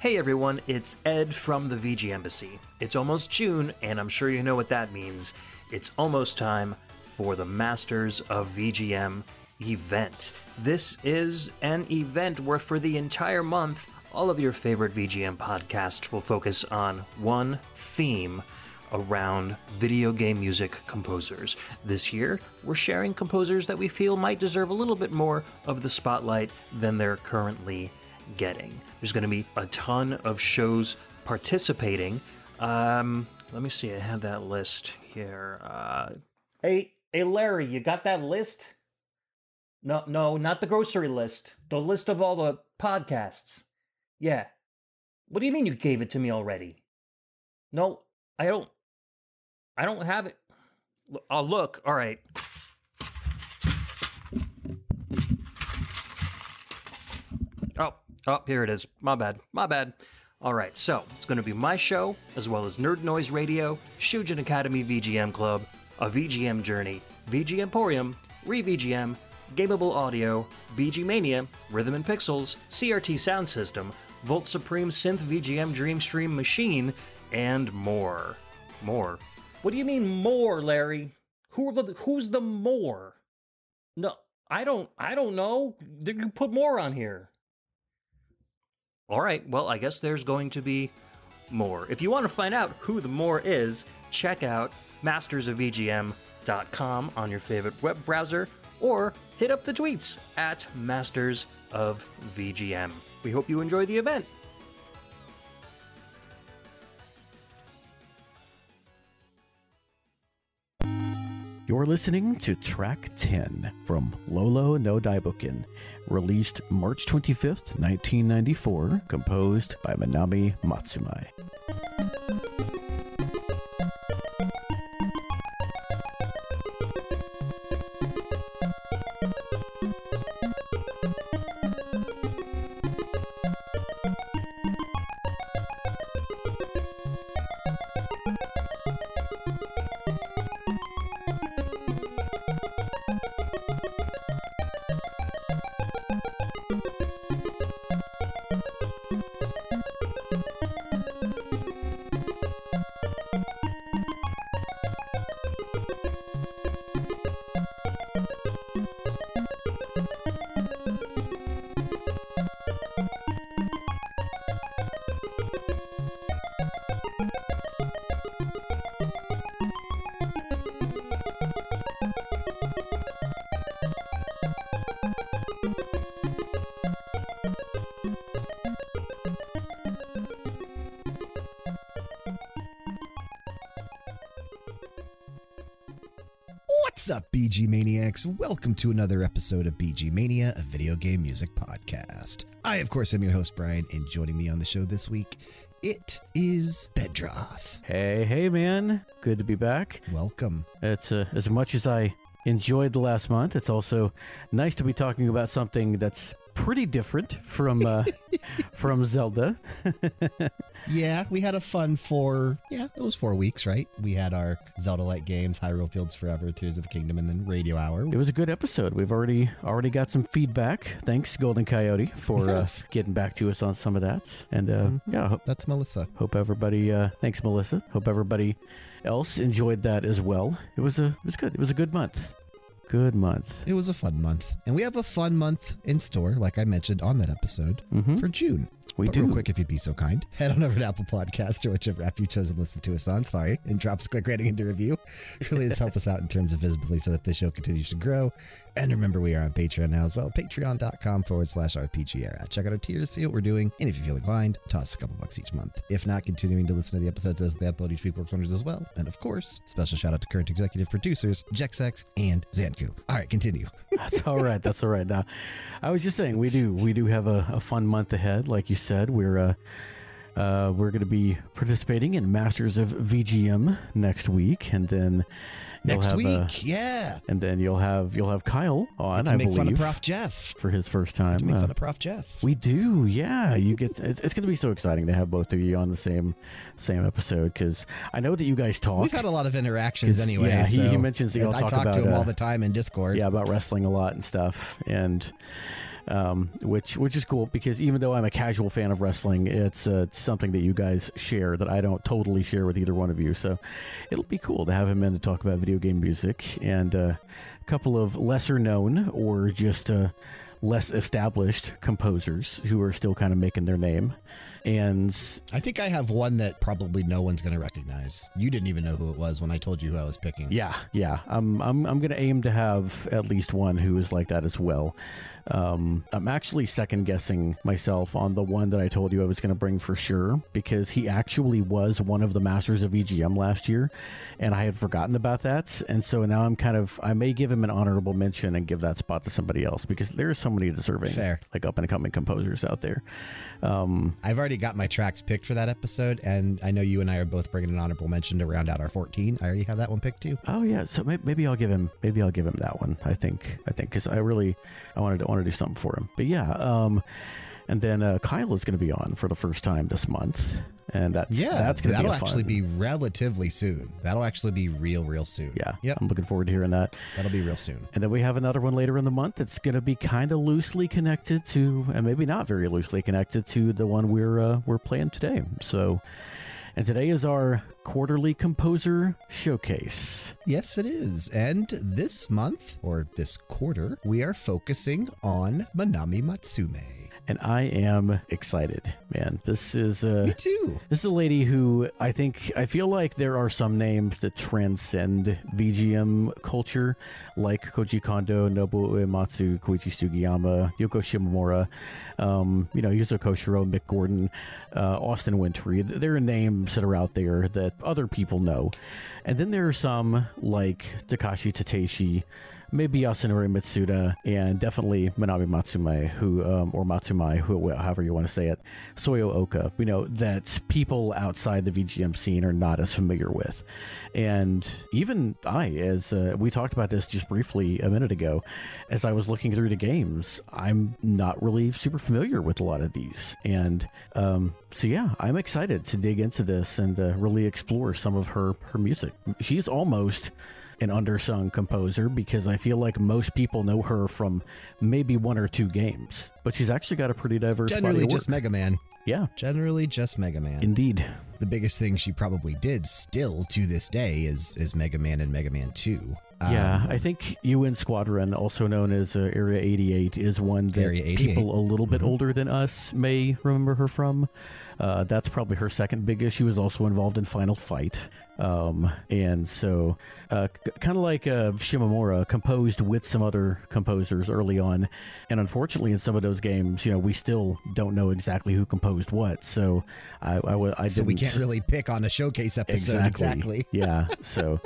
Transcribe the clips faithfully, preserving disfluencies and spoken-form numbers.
Hey everyone, it's Ed from the V G Embassy. It's almost June, and I'm sure you know what that means. It's almost time for the Masters of V G M event. This is an event where for the entire month, all of your favorite V G M podcasts will focus on one theme around video game music composers. This year, we're sharing composers that we feel might deserve a little bit more of the spotlight than they're currently getting. There's going to be a ton of shows participating. Um, let me see, I have that list here. Uh, hey, hey Larry, you got that list? No, no, not the grocery list. The list of all the podcasts. Yeah. What do you mean you gave it to me already? No, I don't. I don't have it. Oh, look. All right. Oh, oh, here it is. My bad. My bad. All right, so it's going to be my show, as well as Nerd Noise Radio, Shujin Academy V G M Club, A V G M Journey, V G Emporium, Re-V G M, Gameable Audio, B G Mania, Rhythm and Pixels, C R T Sound System, Volt Supreme Synth V G M Dreamstream Machine, and more. More. What do you mean more, Larry? Who are the, who's the more? No, I don't, I don't know. You put more on here. All right, well, I guess there's going to be more. If you want to find out who the more is, check out masters of V G M dot com on your favorite web browser, or hit up the tweets at Masters of V G M. We hope you enjoy the event. You're listening to Track ten from Lolo no Daiboken, released March twenty-fifth, nineteen ninety-four, composed by Manami Matsumae. What's up, B G Maniacs? Welcome to another episode of B G Mania, a video game music podcast. I, of course, am your host, Brian, and joining me on the show this week, it is Bedroth. Hey, hey, man. Good to be back. Welcome. It's uh, as much as I enjoyed the last month, it's also nice to be talking about something that's pretty different from uh, from Zelda. Yeah, we had a fun four, yeah, it was four weeks, right? We had our Zelda-like games, Hyrule Fields Forever, Tears of the Kingdom, and then Radio Hour. It was a good episode. We've already already got some feedback. Thanks, Golden Coyote, for uh, getting back to us on some of that. And uh, mm-hmm. yeah, hope, that's Melissa. Hope everybody, uh, thanks, Melissa. Hope everybody else enjoyed that as well. It was a, it was good. It was a good month. Good month. It was a fun month. And we have a fun month in store, like I mentioned on that episode, mm-hmm. for June. We but do. Real quick, if you'd be so kind, head on over to Apple Podcasts or whichever app you chose to listen to us on, sorry, and drop us a quick rating and a review. Really does help us out in terms of visibility so that the show continues to grow. And remember, we are on Patreon now as well, patreon.com forward slash RPGera. Check out our tiers, see what we're doing, and if you feel inclined, toss a couple bucks each month. If not, continuing to listen to the episodes as they upload each week works wonders as well. And of course, special shout out to current executive producers, Jexex and Zanku. All right, continue. That's all right. That's all right. Now, I was just saying, we do we do have a, a fun month ahead. Like you said, we're uh, uh, we're going to be participating in Masters of V G M next week, and then you'll next have, week, uh, yeah, and then you'll have you'll have Kyle on. To I make believe fun of Prof Jeff for his first time. To make uh, fun of Prof Jeff. We do, yeah. You get it's, it's going to be so exciting to have both of you on the same same episode, because I know that you guys talk. We've had a lot of interactions anyway. Yeah, he, so he mentions that y'all I talk talk about to him uh, all the time in Discord. Yeah, about wrestling a lot and stuff, and um, which which is cool because even though I'm a casual fan of wrestling, it's, uh, it's something that you guys share that I don't totally share with either one of you. So it'll be cool to have him in to talk about video game music and uh, a couple of lesser known or just uh, less established composers who are still kind of making their name. And I think I have one that probably no one's going to recognize. You didn't even know who it was when I told you who I was picking. yeah, yeah, I'm I'm I'm gonna aim to have at least one who is like that as well. Um, I'm actually second guessing myself on the one that I told you I was going to bring for sure because he actually was one of the masters of E G M last year, and I had forgotten about that. And so now I'm kind of I may give him an honorable mention and give that spot to somebody else because there are so many deserving, Fair. like up and coming composers out there. Um, I've already got my tracks picked for that episode, and I know you and I are both bringing an honorable mention to round out our fourteen. I already have that one picked too. Oh yeah, so may- maybe I'll give him maybe I'll give him that one. I think I think because I really I wanted to want to do something for him. But yeah, um, and then uh, Kyle is going to be on for the first time this month, and that's Yeah, that's going to be that'll a fun. actually be relatively soon. That'll actually be real, real soon. Yeah, Yep. I'm looking forward to hearing that. That'll be real soon. And then we have another one later in the month that's going to be kind of loosely connected to, and maybe not very loosely connected to the one we're uh, we're playing today. So, and today is our quarterly composer showcase. Yes, it is. And this month, or this quarter, we are focusing on Manami Matsume. And I am excited, man. This is uh, Me too. This is a lady who I think I feel like there are some names that transcend V G M culture, like Koji Kondo, Nobuo Uematsu, Koichi Sugiyama, Yoko Shimomura, um, you know, Yuzo Koshiro, Mick Gordon, uh, Austin Wintory. There are names that are out there that other people know, and then there are some like Takashi Tateishi, maybe Yasunori Mitsuda, and definitely Manami Matsume, who um, or Matsumai, who, however you want to say it, Soyo Oka, you know, that people outside the V G M scene are not as familiar with. And even I, as uh, we talked about this just briefly a minute ago, as I was looking through the games, I'm not really super familiar with a lot of these. And um, so, yeah, I'm excited to dig into this and uh, really explore some of her, her music. She's almost an undersung composer because I feel like most people know her from maybe one or two games, but she's actually got a pretty diverse Generally body of just work. Mega Man. Yeah, Generally just Mega Man. indeed. The biggest thing she probably did still to this day is is Mega Man and Mega Man two. Yeah, Um, I think U N Squadron, also known as uh, Area eighty-eight, is one that Area eighty-eight. people a little bit Mhm. older than us may remember her from. Uh, that's probably her second biggest. She was also involved in Final Fight. Um, and so, uh, c- kind of like uh, Shimomura, composed with some other composers early on. And unfortunately, in some of those games, you know, we still don't know exactly who composed what. So I, I, wa- I so we didn't- can't really pick on a showcase episode exactly. Yeah. So,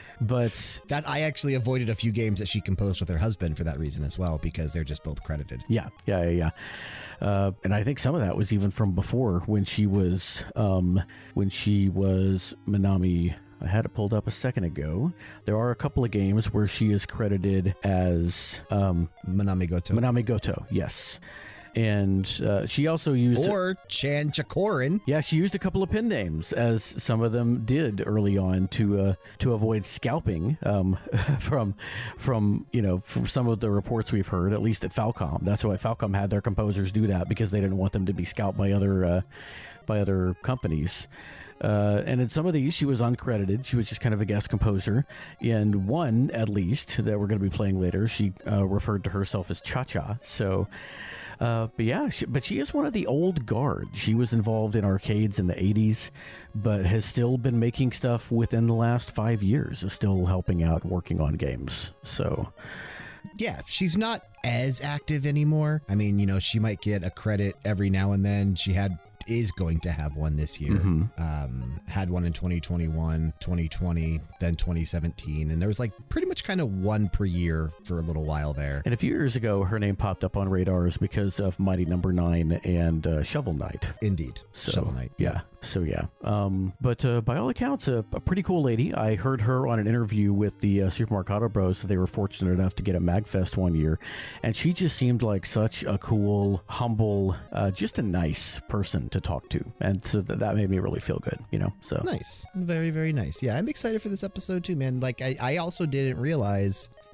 but That I actually avoided a few games that she composed with her husband for that reason as well, because they're just both credited. Yeah, yeah, yeah, yeah. Uh, and I think some of that was even from before when she was um, when she was Manami. I had it pulled up a second ago. There are a couple of games where she is credited as um, Manami Goto. Manami Goto. Yes, and uh, she also used or Chan Chakorin. yeah, she used a couple of pen names, as some of them did early on to uh, to avoid scalping um, from from you know from some of the reports we've heard, at least at Falcom. That's why Falcom had their composers do that, because they didn't want them to be scalped by other uh, by other companies. Uh, and in some of these, she was uncredited. She was just kind of a guest composer. In one, at least, that we're going to be playing later, she uh, referred to herself as Cha-Cha. So, uh, but yeah, she, but she is one of the old guard. She was involved in arcades in the eighties, but has still been making stuff within the last five years, is still helping out, working on games. So, Yeah, she's not as active anymore. I mean, you know, she might get a credit every now and then. She had is going to have one this year. Mhm. Um, had one in twenty twenty-one, twenty twenty, then twenty seventeen. And there was like pretty much kind of one per year for a little while there. and a few years ago, her name popped up on radars because of Mighty Number Nine and uh, Shovel Knight. Indeed. So, Shovel Knight. Yeah. So, yeah. Um, but uh, by all accounts, a, a pretty cool lady. I heard her on an interview with the uh, Super Marcato Bros. They were fortunate enough to get a MagFest one year. And she just seemed like such a cool, humble, uh, just a nice person to talk to. And so th- that made me really feel good, you know? So, Nice. Very, very nice. Yeah, I'm excited for this episode too, man. Like, I, I also didn't realize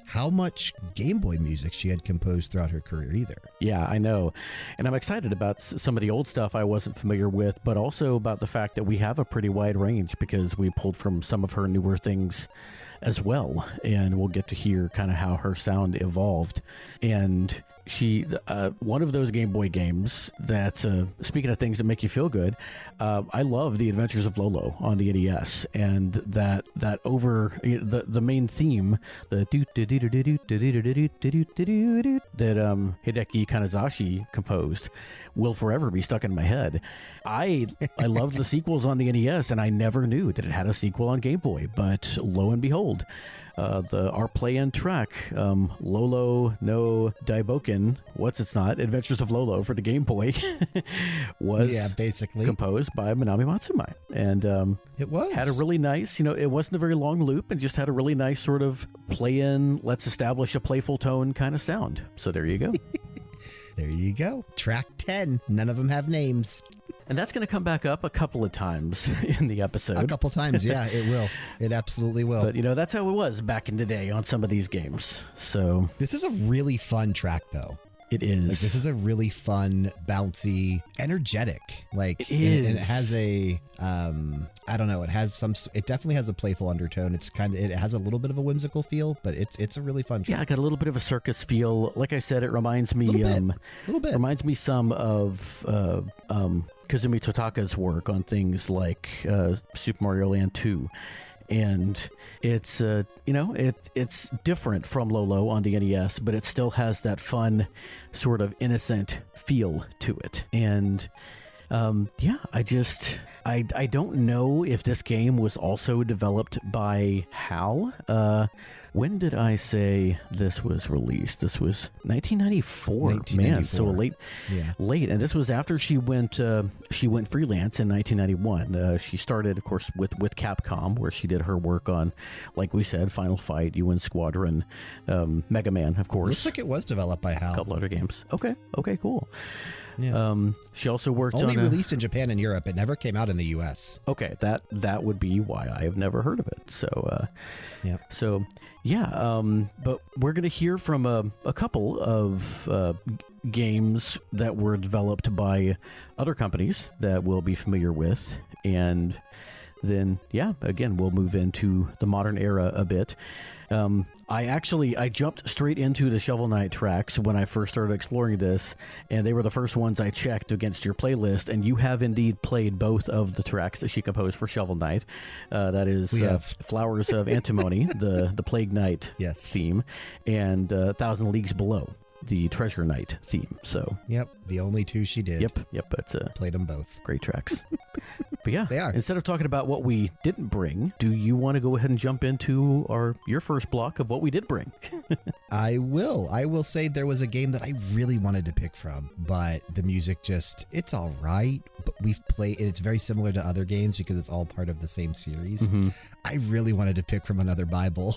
how much Game Boy music she had composed throughout her career either. Yeah, I know. And I'm excited about s- some of the old stuff I wasn't familiar with, but also about the fact that we have a pretty wide range because we pulled from some of her newer things as well. And we'll get to hear kind of how her sound evolved. And she, uh, one of those Game Boy games that, uh, speaking of things that make you feel good, uh, I love The Adventures of Lolo on the N E S, and that that over the the main theme, the do do do do do do do do do do do do that um Hideki Kanazashi composed will forever be stuck in my head. I I loved the sequels on the N E S, and I never knew that it had a sequel on Game Boy, but lo and behold. Uh, the our play-in track, um, Lolo no Daiboken, what's it's not, Adventures of Lolo for the Game Boy, was Yeah, basically. composed by Manami Matsumae. And um, It was. had a really nice, you know, it wasn't a very long loop and just had a really nice sort of play-in, let's establish a playful tone kind of sound. So there you go. There you go. Track ten. None of them have names. And that's going to come back up a couple of times in the episode. A couple times, yeah, it will. It absolutely will. But, you know, that's how it was back in the day on some of these games. So This is a really fun track, though. it is. Like, this is a really fun, bouncy, energetic. Like, It and it, and it is. has a, um, I don't know. It has some. It definitely has a playful undertone. It's kind of. It has a little bit of a whimsical feel, but it's it's a really fun track. Yeah, I got a little bit of a circus feel. Like I said, it reminds me, Little bit. um, little bit. reminds me some of uh, um, Kazumi Totaka's work on things like uh, Super Mario Land two. And it's, uh, you know, it it's different from Lolo on the N E S, but it still has that fun, sort of innocent feel to it. And um, yeah, I just, I, I don't know if this game was also developed by HAL. Uh, when did I say this was released? This was nineteen ninety-four. Man, so late, Yeah. late. And this was after she went, uh, she went freelance in nineteen ninety-one. Uh, she started, of course, with, with Capcom, where she did her work on, like we said, Final Fight, U N Squadron, um, Mega Man, of course. Looks like it was developed by HAL. A couple other games. Okay. Okay, cool. Yeah. Um, she also worked Only on a, released in Japan and Europe. It never came out in the U S. okay, that that would be why I have never heard of it. So, uh, Yeah. so yeah. Um, but we're gonna hear from a, a couple of uh, g- games that were developed by other companies that we'll be familiar with, and then yeah, again we'll move into the modern era a bit. Um, I actually I jumped straight into the Shovel Knight tracks when I first started exploring this, and they were the first ones I checked against your playlist. And you have indeed played both of the tracks that she composed for Shovel Knight. Uh, that is We uh, have. Flowers of Antimony, the the Plague Knight Yes. theme, and uh, Thousand Leagues Below, the Treasure Knight theme. So Yep. The only two she did. yep, yep, it's uh, Played them both. great tracks. But yeah, They are. Instead of talking about what we didn't bring, do you want to go ahead and jump into our your first block of what we did bring? I will. I will say there was a game that I really wanted to pick from, but the music just, it's all right. But we've played, and it's very similar to other games because it's all part of the same series. Mm-hmm. I really wanted to pick from another Bible.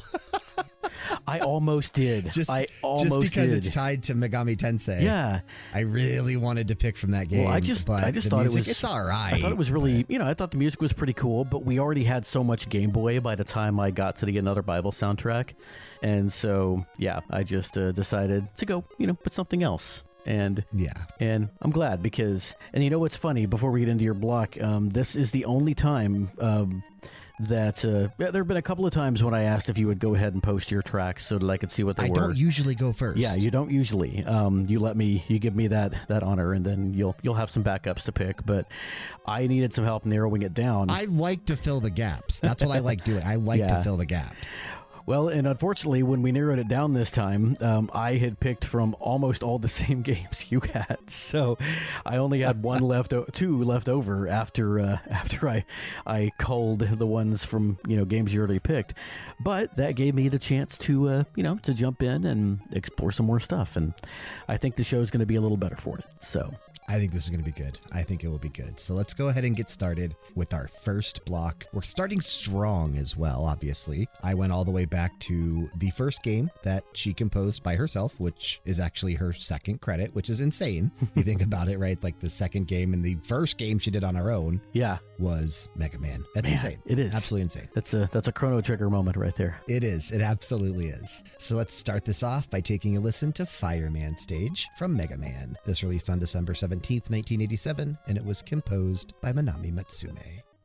I almost did. just, I almost just because did. it's tied to Megami Tensei. Yeah. I really wanted to pick from that game. Well, I just, but I just the thought music, it was. it's all right. I thought it was really, you know, I thought the music was pretty cool, but we already had so much Game Boy by the time I got to the Another Bible soundtrack, and so yeah, I just uh, decided to go, you know, put something else. And Yeah. and I'm glad because, and you know what's funny? Before we get into your block, um, this is the only time um, that uh, yeah, there have been a couple of times when I asked if you would go ahead and post your tracks so that I could see what they I were. don't usually go first. Yeah, you don't usually. Um, you let me, you give me that that honor, and then you'll you'll have some backups to pick. But I needed some help narrowing it down. I like to fill the gaps. That's what I like doing. I like Yeah. to fill the gaps. Well, and unfortunately, when we narrowed it down this time, um, I had picked from almost all the same games you had, so I only had one left, o- two left over after uh, after I I culled the ones from you know games you already picked. But that gave me the chance to uh, you know to jump in and explore some more stuff, and I think the show is going to be a little better for it. So. I think this is going to be good. I think it will be good. So let's go ahead and get started with our first block. We're starting strong as well, obviously. I went all the way back to the first game that she composed by herself, which is actually her second credit, which is insane. If you think about it, right? Like the second game and the first game she did on her own Yeah. was Mega Man. That's Man, insane. it is. Absolutely insane. That's a that's a Chrono Trigger moment right there. It is. It absolutely is. So let's start this off by taking a listen to Fireman Stage from Mega Man. This released on December seventeenth, nineteen eighty-seven, and it was composed by Manami Matsume.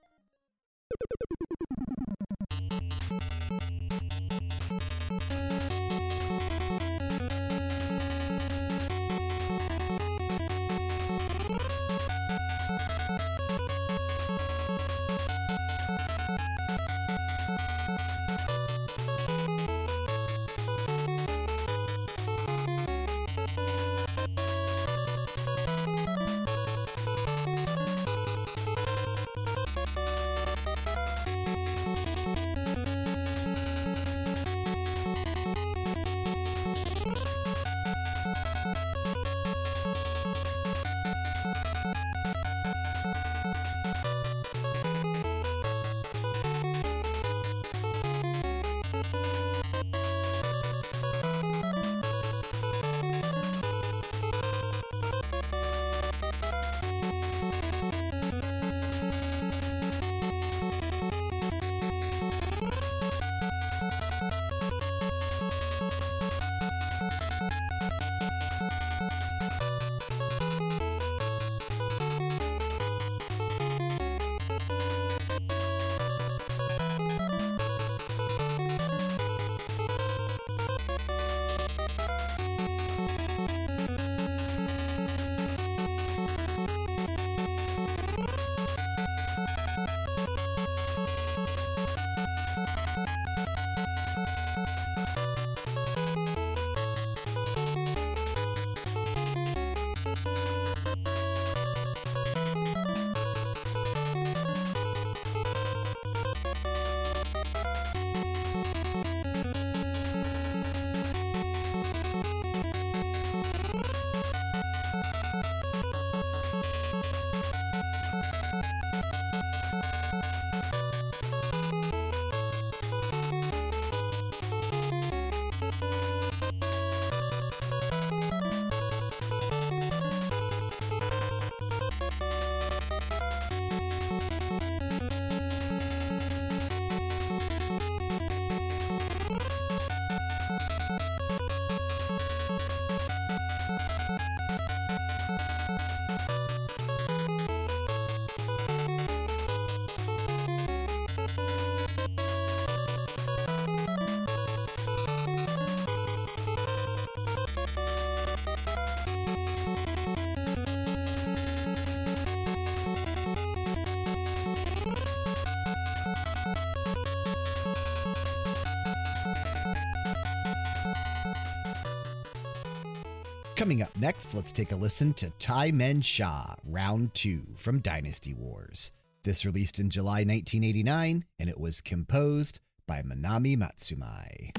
Coming up next, let's take a listen to Tai Men Sha, Round two from Dynasty Wars. This released in July nineteen eighty-nine, and it was composed by Manami Matsume.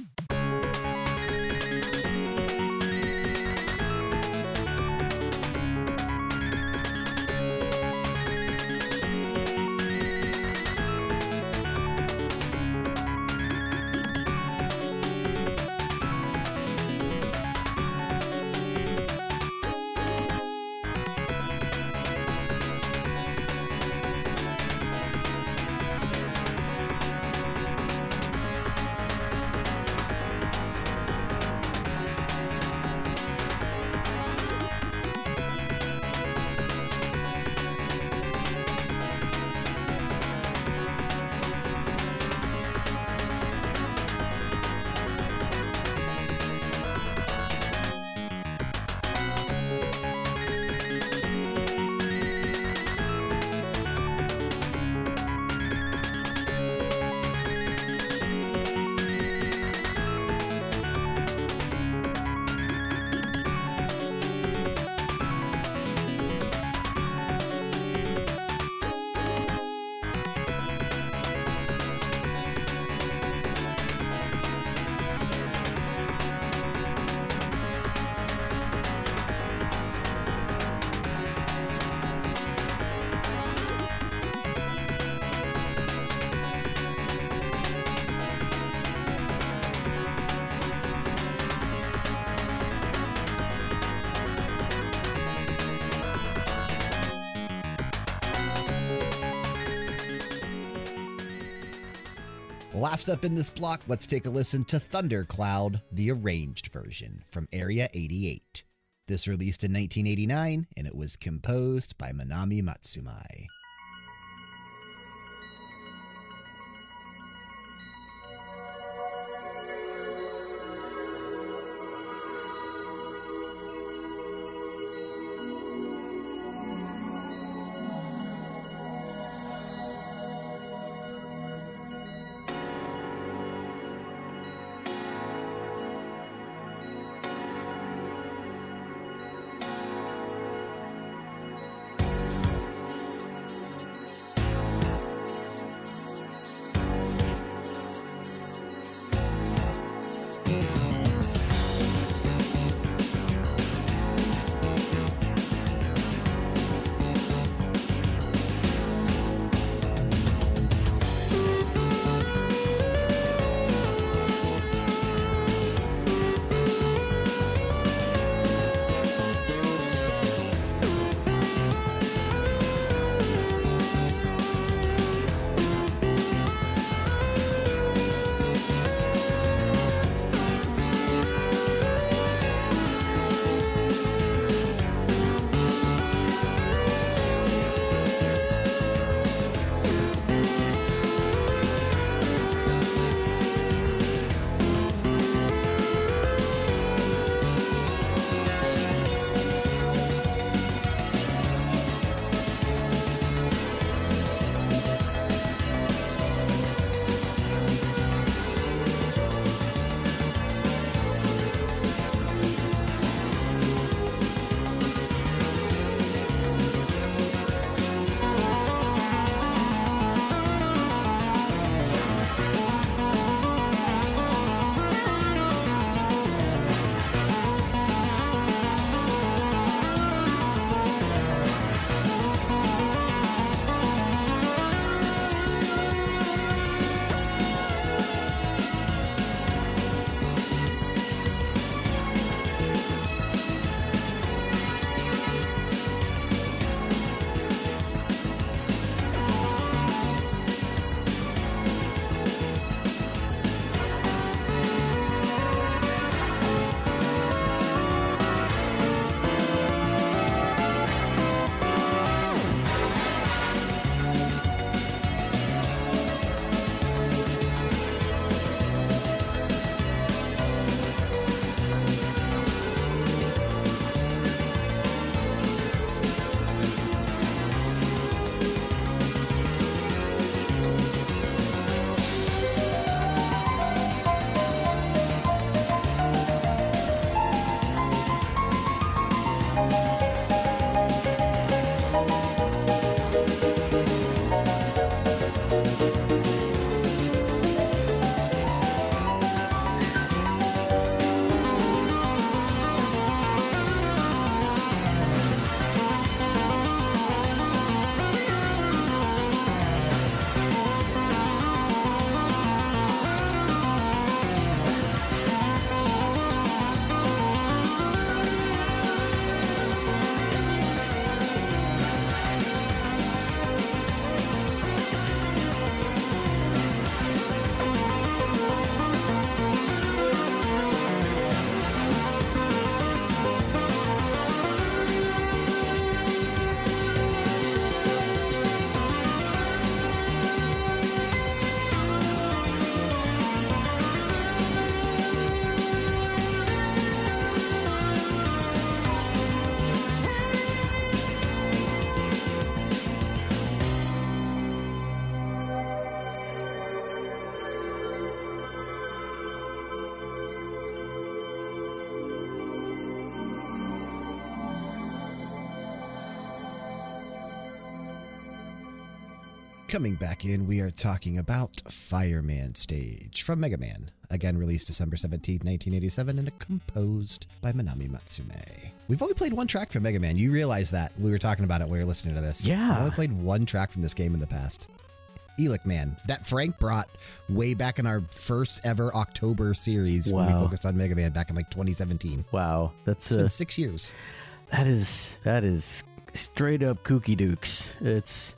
Last up in this block, let's take a listen to Thundercloud, the arranged version from Area eighty-eight. This released in nineteen eighty-nine, and it was composed by Manami Matsumae. Coming back in, we are talking about Fireman Stage from Mega Man. Again, released December seventeenth, nineteen eighty-seven, and composed by Manami Matsumae. We've only played one track from Mega Man. You realize that. We were talking about it when we were listening to this. Yeah. We've only played one track from this game in the past. Elec Man, that Frank brought way back in our first ever October series when we Wow. focused on Mega Man back in like twenty seventeen. Wow, that's It's been uh, six years. that is that is straight up kooky dukes. It's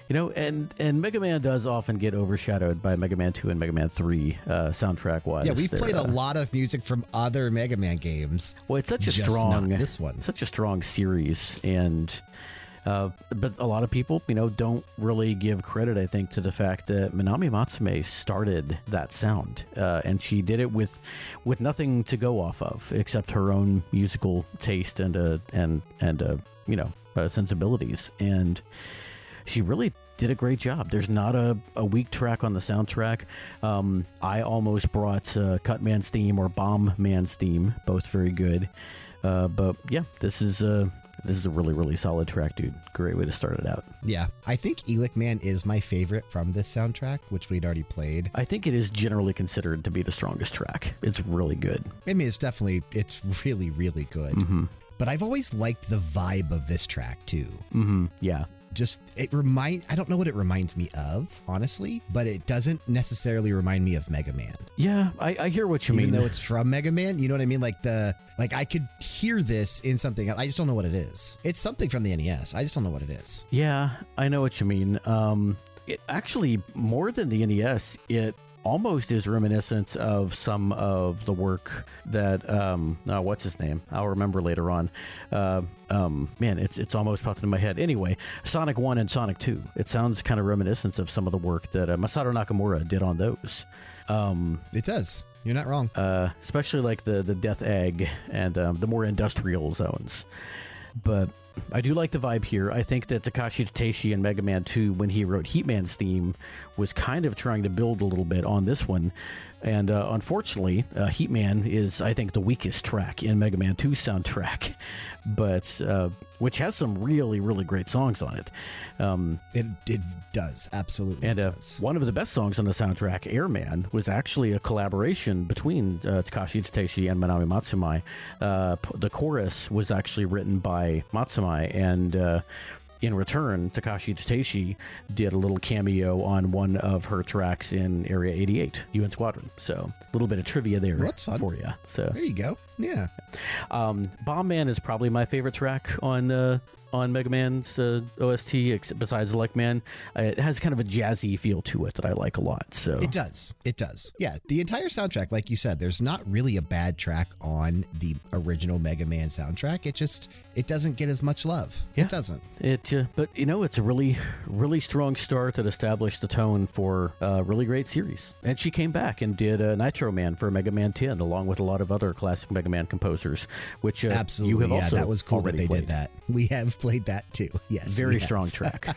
You know, and, and Mega Man does often get overshadowed by Mega Man two and Mega Man three uh, soundtrack-wise. Yeah, we've They're, played uh, a lot of music from other Mega Man games. Well, it's such a just strong, not this one. such a strong series, and uh, but a lot of people, you know, don't really give credit, I think, to the fact that Minami Matsume started that sound, uh, and she did it with with nothing to go off of except her own musical taste and uh, and and uh, you know uh, sensibilities, and she really did a great job. There's not a, a weak track on the soundtrack. Um, I almost brought uh, Cut Man's theme or Bomb Man's theme, both very good. Uh, but yeah, this is a this is a really really solid track, dude. Great way to start it out. Yeah, I think Elic Man is my favorite from this soundtrack, which we'd already played. I think it is generally considered to be the strongest track. It's really good. I mean, it's definitely, it's really, really good. Mm-hmm. But I've always liked the vibe of this track too. Mm-hmm. Yeah. Just, it remind, I don't know what it reminds me of, honestly, but it doesn't necessarily remind me of Mega Man. Yeah, I, I hear what you Even mean. though it's from Mega Man, you know what I mean? Like the, like I could hear this in something. I just don't know what it is. It's something from the N E S. I just don't know what it is. Yeah, I know what you mean. Um, it actually, more than the N E S, it almost is reminiscent of some of the work that um uh, what's his name I'll remember later on. uh um man it's it's almost popped into my head. Anyway, Sonic one and Sonic two, it sounds kind of reminiscent of some of the work that uh, Masato Nakamura did on those. um It does. You're not wrong. uh especially like the the Death Egg and um, the more industrial zones. But I do like the vibe here. I think that Takashi Tateishi in Mega Man two, when he wrote Heatman's theme, was kind of trying to build a little bit on this one. And uh, unfortunately, uh, Heatman is, I think, the weakest track in Mega Man two's soundtrack, but uh, which has some really, really great songs on it. Um, It, it does. Absolutely and uh, does. one of the best songs on the soundtrack, Airman, was actually a collaboration between uh, Takashi Tateishi and Minami Matsume. Uh, p- the chorus was actually written by Matsume, and uh, in return, Takashi Tateishi did a little cameo on one of her tracks in Area eighty-eight, U N Squadron. So a little bit of trivia there Well, that's fun. for you. So There you go. Yeah. um, Bomb Man is probably my favorite track on uh, on Mega Man's uh, O S T, ex- besides Elec Man. Uh, it has kind of a jazzy feel to it that I like a lot. So It does. It does. Yeah. The entire soundtrack, like you said, there's not really a bad track on the original Mega Man soundtrack. It just, it doesn't get as much love. Yeah. It doesn't. It, uh, but you know, it's a really, really strong start that established the tone for a really great series. And she came back and did uh, Nitro Man for Mega Man ten, along with a lot of other classic Mega Man composers, which uh, Absolutely. you have Yeah. also That was cool that already they played. did that. We have played that too. Yes. Very we have. strong track.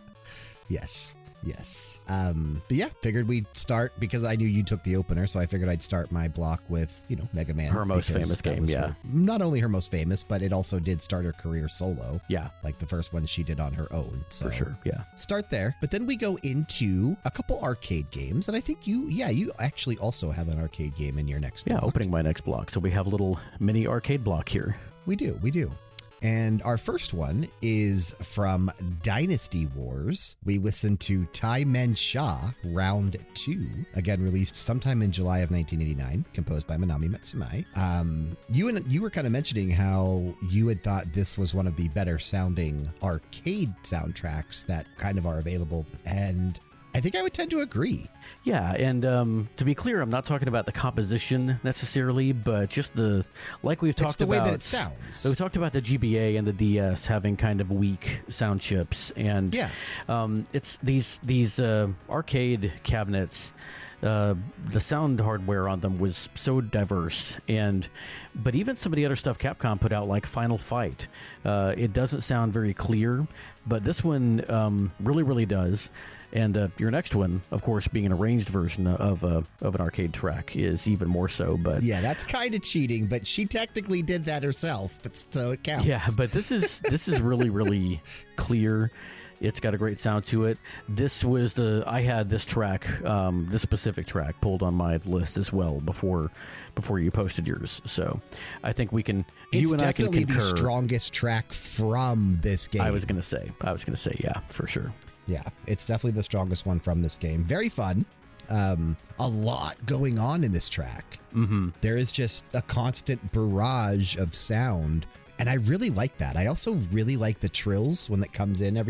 Yes. Yes. Um, but yeah, figured we'd start because I knew you took the opener, so I figured I'd start my block with, you know, Mega Man. Her most because famous that game, was yeah. her- not only her most famous, but it also did start her career solo. Yeah, Like the first one she did on her own. So for sure. Yeah. Start there. But then we go into a couple arcade games. And I think you, yeah, you actually also have an arcade game in your next Yeah, block. opening my next block. So we have a little mini arcade block here. We do. We do. And our first one is from Dynasty Wars. We listened to Tai Men Sha Round two, again released sometime in July of nineteen eighty-nine, composed by Minami Matsume. Um, you and you were kind of mentioning how you had thought this was one of the better sounding arcade soundtracks that kind of are available, and I think I would tend to agree. Yeah, and um, to be clear, I'm not talking about the composition necessarily, but just the, like we've talked It's the about. way that it sounds. So we talked about the G B A and the D S having kind of weak sound chips, and Yeah. um, it's these these uh, arcade cabinets. Uh, the sound hardware on them was so diverse, and but even some of the other stuff Capcom put out, like Final Fight, uh, it doesn't sound very clear, but this one um, really, really does. And uh, your next one, of course, being an arranged version of uh, of an arcade track, is even more so. But Yeah, that's kind of cheating, but she technically did that herself, but so it counts. yeah, but this is this is really, really clear. It's got a great sound to it. This was the I had this track, um, this specific track, pulled on my list as well before before you posted yours. So I think we can. It's you and I can definitely concur. the strongest track from this game. I was gonna say. I was gonna say. Yeah, for sure. Yeah, it's definitely the strongest one from this game. Very fun. Um, a lot going on in this track. Mm-hmm. There is just a constant barrage of sound, and I really like that. I also really like the trills when it comes in every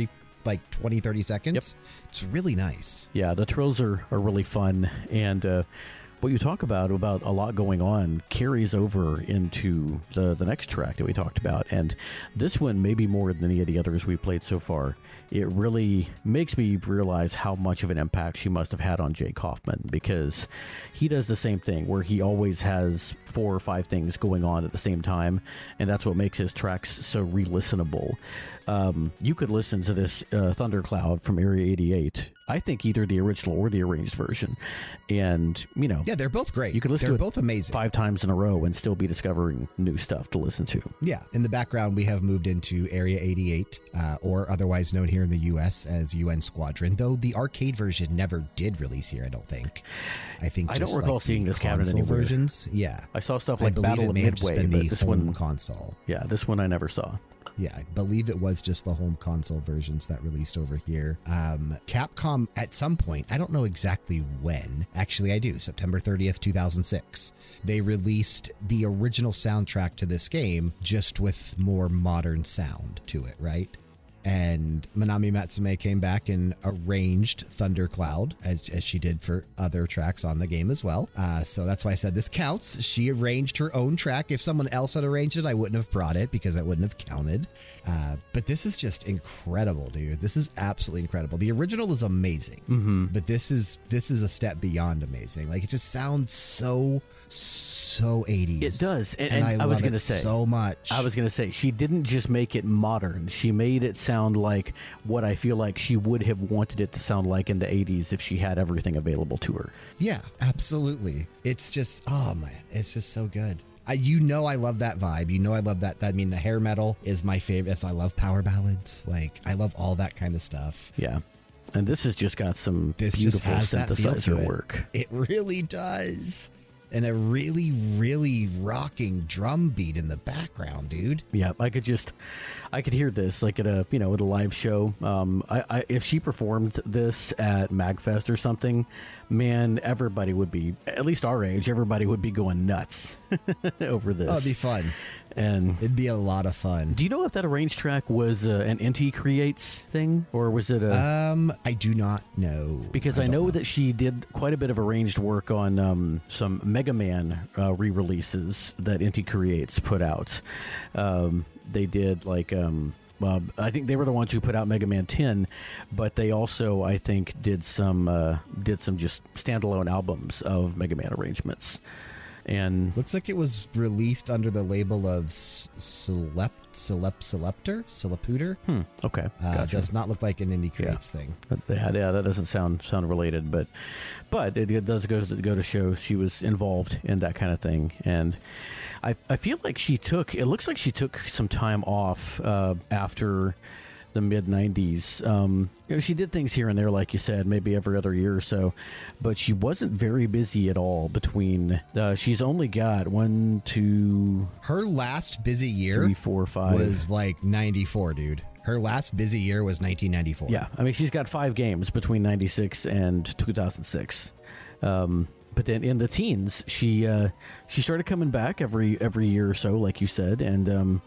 like twenty, thirty seconds. Yep. It's really nice. Yeah, the trills are, are really fun. And uh, what you talk about, about a lot going on, carries over into the, the next track that we talked about. And this one, maybe more than any of the others we played so far, it really makes me realize how much of an impact she must have had on Jake Hoffman, because he does the same thing where he always has four or five things going on at the same time, and that's what makes his tracks so re-listenable. Um, you could listen to this uh, Thundercloud from Area eighty-eight, I think either the original or the arranged version, and, you know... Yeah, they're both great. You could listen they're to it both amazing. five times in a row and still be discovering new stuff to listen to. Yeah, in the background, we have moved into Area eighty-eight, uh, or otherwise known here in the U S as U N Squadron, though the arcade version never did release here, I don't think. I think I just don't recall like seeing the this cabinet console anywhere. versions. Yeah. I saw stuff I like believe Battle it of may have just Midway, been but the this home one... console. Yeah, this one I never saw. Yeah, I believe it was just the home console versions that released over here. Um, Capcom, at some point, I don't know exactly when. Actually, I do. September thirtieth, two thousand six. They released the original soundtrack to this game, just with more modern sound to it, right? And Manami Matsume came back and arranged Thundercloud, as, as she did for other tracks on the game as well. Uh, so that's why I said this counts. She arranged her own track. If someone else had arranged it, I wouldn't have brought it because that wouldn't have counted. Uh, but this is just incredible, dude. This is absolutely incredible. The original is amazing, mm-hmm. but this is this is a step beyond amazing. Like, it just sounds so, so eighties. It does. And, And, and I, I was love going to it say, so much. I was going to say, she didn't just make it modern. She made it sound like what I feel like she would have wanted it to sound like in the eighties if she had everything available to her. Yeah, absolutely. It's just, oh man, it's just so good. I, you know, I love that vibe. You know, I love that. I mean, the hair metal is my favorite. I love power ballads. Like, I love all that kind of stuff. Yeah. And this has just got some This beautiful just has that feel to synthesizer it. work. It really does. And a really, really rocking drum beat in the background, dude. Yeah, I could just, I could hear this like at a, you know, at a live show. Um, I, I, if she performed this at MagFest or something, man, everybody would be, at least our age, everybody would be going nuts over this. Oh, it'd be fun. And It'd be a lot of fun. do you know if that arranged track was uh, an N T Creates thing, or was it a? Um, I do not know. Because I, I know, know that she did quite a bit of arranged work on um, some Mega Man uh, re-releases that N T Creates put out. Um, they did like. Um, Uh, I think they were the ones who put out Mega Man ten, but they also, I think, did some uh, did some just standalone albums of Mega Man arrangements. And looks like it was released under the label of Celep, Celep, Celeptor, Celeputer. hmm, okay, Uh, gotcha. Does not look like an Indie Creates thing. Yeah, yeah, that doesn't sound sound related, but but it, it does go to go to show she was involved in that kind of thing, and I I feel like she took. It looks like she took some time off uh, after the mid nineties. Um, you know, she did things here and there, like you said, maybe every other year or so, but she wasn't very busy at all. Between uh, she's only got one, two, Her last busy year three, four, five. was like ninety-four, dude. Her last busy year was nineteen ninety-four. Yeah, I mean, she's got five games between ninety-six and two thousand six. Um, but then in the teens, she uh, she started coming back every every year or so, like you said, and um,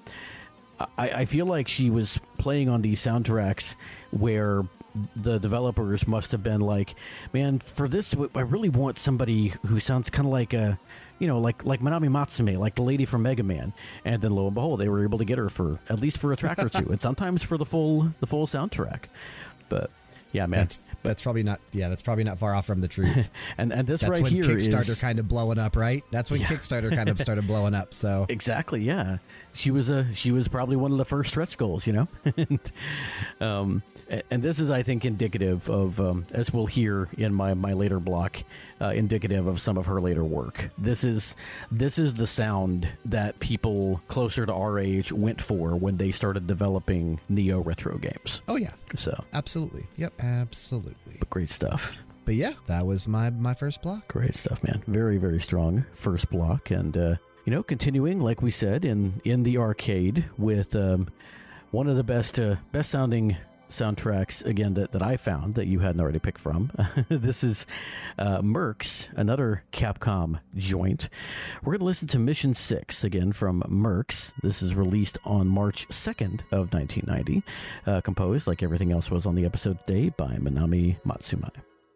I, I feel like she was playing on these soundtracks where the developers must have been like, man, for this, I really want somebody who sounds kind of like a, you know, like like Manami Matsume, like the lady from Mega Man. And then lo and behold, they were able to get her for at least for a track or two, and sometimes for the full the full soundtrack. But yeah, man, That's that's probably not. Yeah, that's probably not far off from the truth. and and this That's right when here Kickstarter is kind of blowing up, right? That's when Yeah. Kickstarter kind of started blowing up. So exactly, yeah. She was a she was probably one of the first stretch goals, you know. and, um, a- and this is, I think, indicative of, um, as we'll hear in my, my later block, uh, indicative of some of her later work. This is this is the sound that people closer to our age went for when they started developing Neo retro games. oh yeah, So, absolutely. Yep, absolutely. but great stuff. But yeah, that was my my first block. Great stuff, man. Very, very strong first block. And, uh, you know, continuing, like we said, in, in the arcade with um, one of the best uh, best sounding soundtracks, again, that, that I found that you hadn't already picked from. This is uh, Mercs, another Capcom joint. We're going to listen to Mission six, again, from Mercs. This is released on March second of nineteen ninety, uh, composed, like everything else was on the episode today, by Manami Matsumae.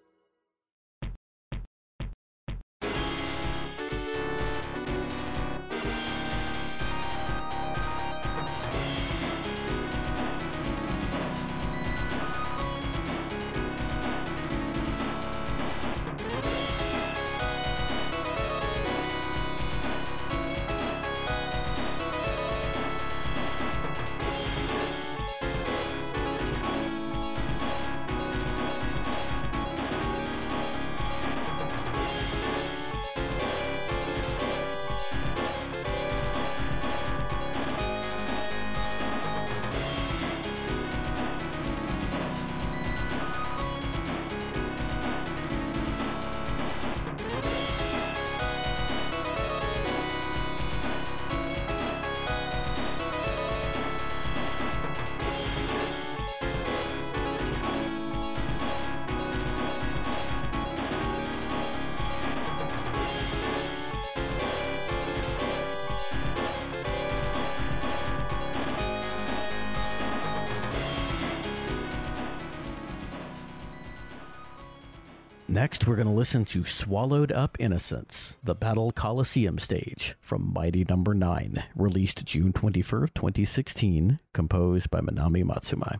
Next, we're going to listen to Swallowed Up Innocence, the Battle Coliseum stage from Mighty Number nine, released June twenty-first, twenty sixteen, composed by Manami Matsumae.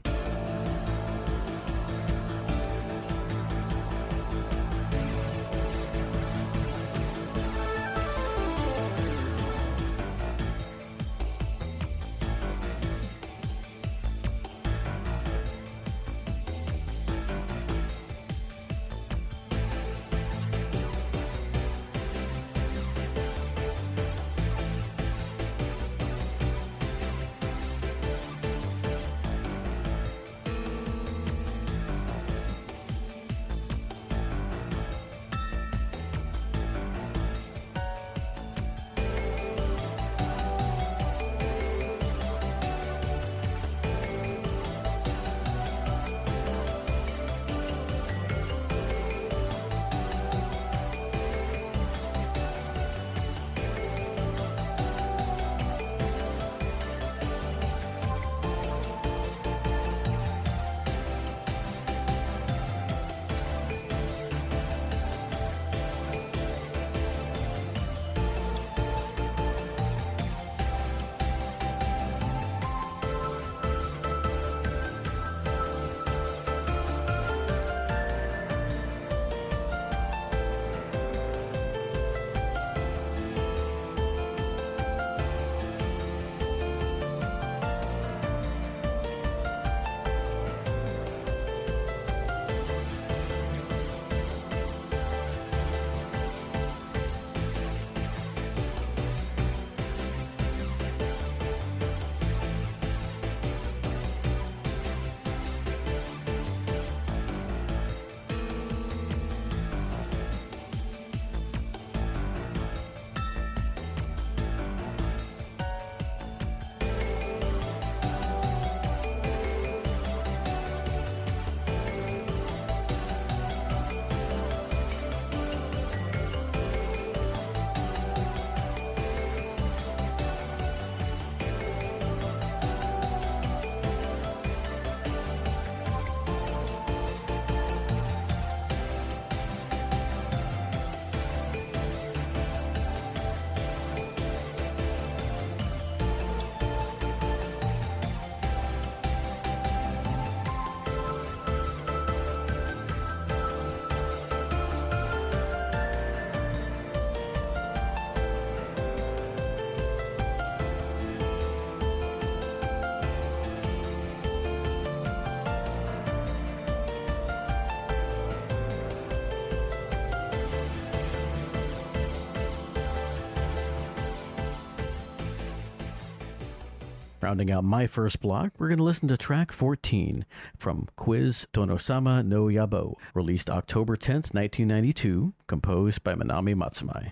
Rounding out my first block, we're going to listen to track fourteen from Quiz Tonosama no Yabo, released October tenth, nineteen ninety-two, composed by Manami Matsumae.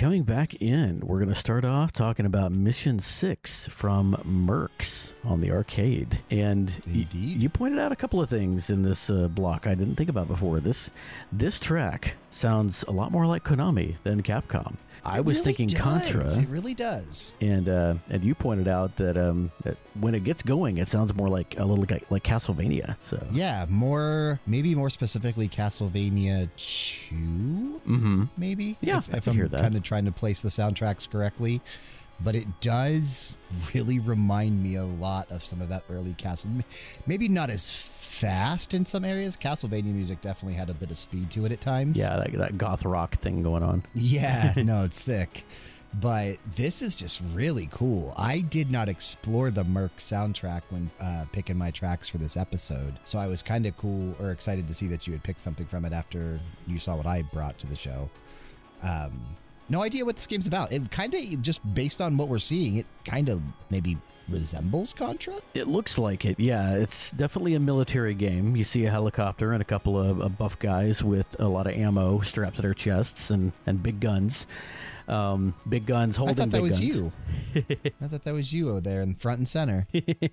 coming back in, we're going to start off talking about Mission six from Mercs on the arcade. And y- you pointed out a couple of things in this uh, block I didn't think about before. This this track sounds a lot more like Konami than Capcom. I It was really thinking does. Contra. It really does. And uh, and you pointed out that, um, that when it gets going, it sounds more like a little like, like Castlevania. So Yeah, more, maybe more specifically Castlevania two, mm-hmm. maybe? Yeah, if, I if can I'm hear that. kind of trying to place the soundtracks correctly. But it does really remind me a lot of some of that early Castle. Maybe not as fast in some areas. Castlevania music definitely had a bit of speed to it at times. yeah, that, that goth rock thing going on. Yeah, no, it's sick. But this is just really cool. I did not explore the Merc soundtrack when uh, picking my tracks for this episode. So I was kind of cool or excited to see that you had picked something from it after you saw what I brought to the show. Um, no idea what this game's about. It kind of, just based on what we're seeing, it kind of maybe resembles Contra? It looks like it, yeah. It's definitely a military game. You see a helicopter and a couple of uh, buff guys with a lot of ammo strapped to their chests and, and big guns. Um, big guns holding I thought that big was guns. you. I thought that was you over there in front and center.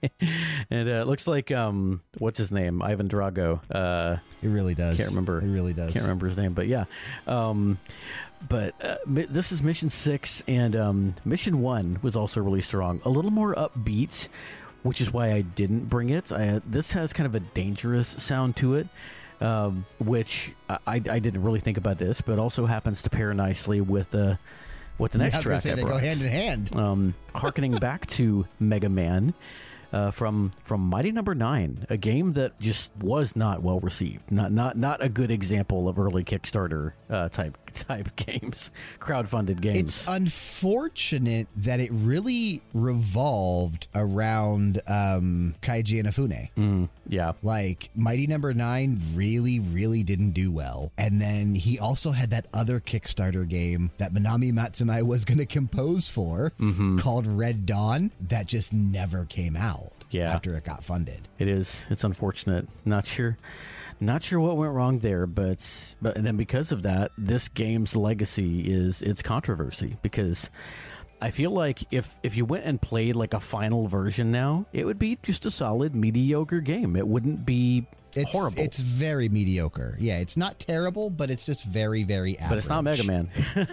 And uh, it looks like, um, what's his name? Ivan Drago. Uh, It really does. Can't remember. It really does. Can't remember his name, but yeah. Um, but uh, mi- this is Mission six, and um, Mission one was also really strong. A little more upbeat, which is why I didn't bring it. I, this has kind of a dangerous sound to it, um, which I, I didn't really think about this, but also happens to pair nicely with uh, with the Yeah, next I was gonna track say I they brought. go hand in hand. Um, harkening back to Mega Man. Uh, from from Mighty Number Nine, a game that just was not well received, not not not a good example of early Kickstarter uh, type type games, crowdfunded games. It's unfortunate that it really revolved around um, Kaiji Inafune. Mm, yeah, Like, Mighty Number Nine really, really didn't do well. And then he also had that other Kickstarter game that Manami Matsumae was going to compose for Mm-hmm. called Red Dawn that just never came out Yeah. after it got funded. it is. It's unfortunate. Not sure, not sure what went wrong there, but but and then because of that, this game's legacy is its controversy because. I feel like if, if you went and played like a final version now, it would be just a solid mediocre game. It wouldn't be It's horrible. It's very mediocre. Yeah, it's not terrible, but it's just very, very average. but it's not Mega Man.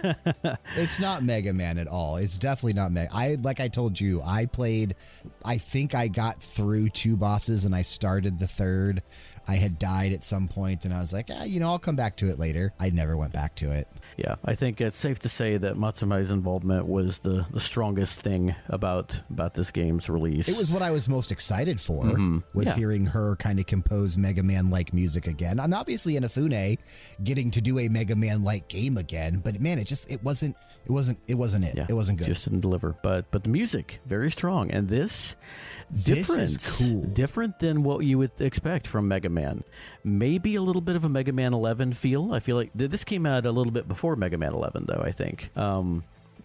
It's not Mega Man at all. It's definitely not Mega. I like I told you, I played. I think I got through two bosses, and I started the third. I had died at some point, and I was like, ah, you know, I'll come back to it later. I never went back to it. Yeah, I think it's safe to say that Matsumae's involvement was the, the strongest thing about about this game's release. It was what I was most excited for. Mm-hmm. Was Yeah. hearing her kind of compose Mega Man like music again, and obviously Inafune getting to do a Mega Man like game again. But man, it just it wasn't it wasn't it wasn't it. yeah, It wasn't good. Just didn't deliver. But but the music very strong, and this This different, is cool. different than what you would expect from Mega Man. Maybe a little bit of a Mega Man eleven feel. I feel like th- this came out a little bit before Mega Man eleven, though. I think. Um,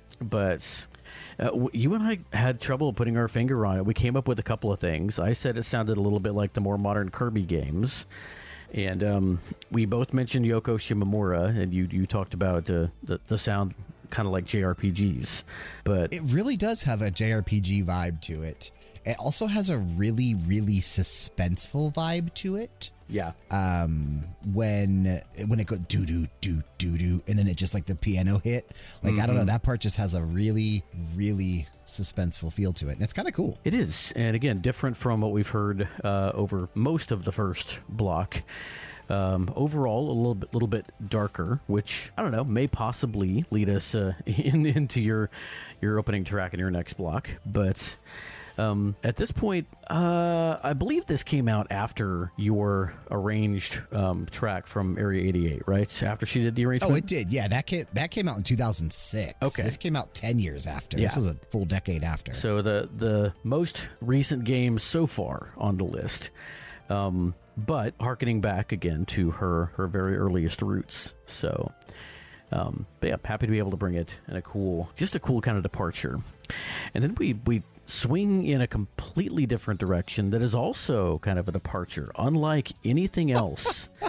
but uh, w- you and I had trouble putting our finger on it. We came up with a couple of things. I said it sounded a little bit like the more modern Kirby games. And um, we both mentioned Yoko Shimomura, and you you talked about uh, the the sound kind of like J R P Gs, but It really does have a J R P G vibe to it. It also has a really, really suspenseful vibe to it. yeah, Um, when when it goes doo doo doo doo doo, and then it just like the piano hit. Like I don't know, that part just has a really, really suspenseful feel to it, and it's kind of cool. it is. And again, different from what we've heard uh, over most of the first block. Um, overall, a little bit, little bit darker, which I don't know may possibly lead us uh, in, into your your opening track in your next block. But um, at this point, uh, I believe this came out after your arranged um, track from Area eighty-eight, right? After she did the arrangement. Oh, it did. Yeah, that came that came out in two thousand six. Okay. This came out ten years after. Yeah. This was a full decade after. So the the most recent game so far on the list, um, but harkening back again to her her very earliest roots. So, um, but yeah, happy to be able to bring it in a cool, just a cool kind of departure. And then we we swing in a completely different direction that is also kind of a departure, unlike anything else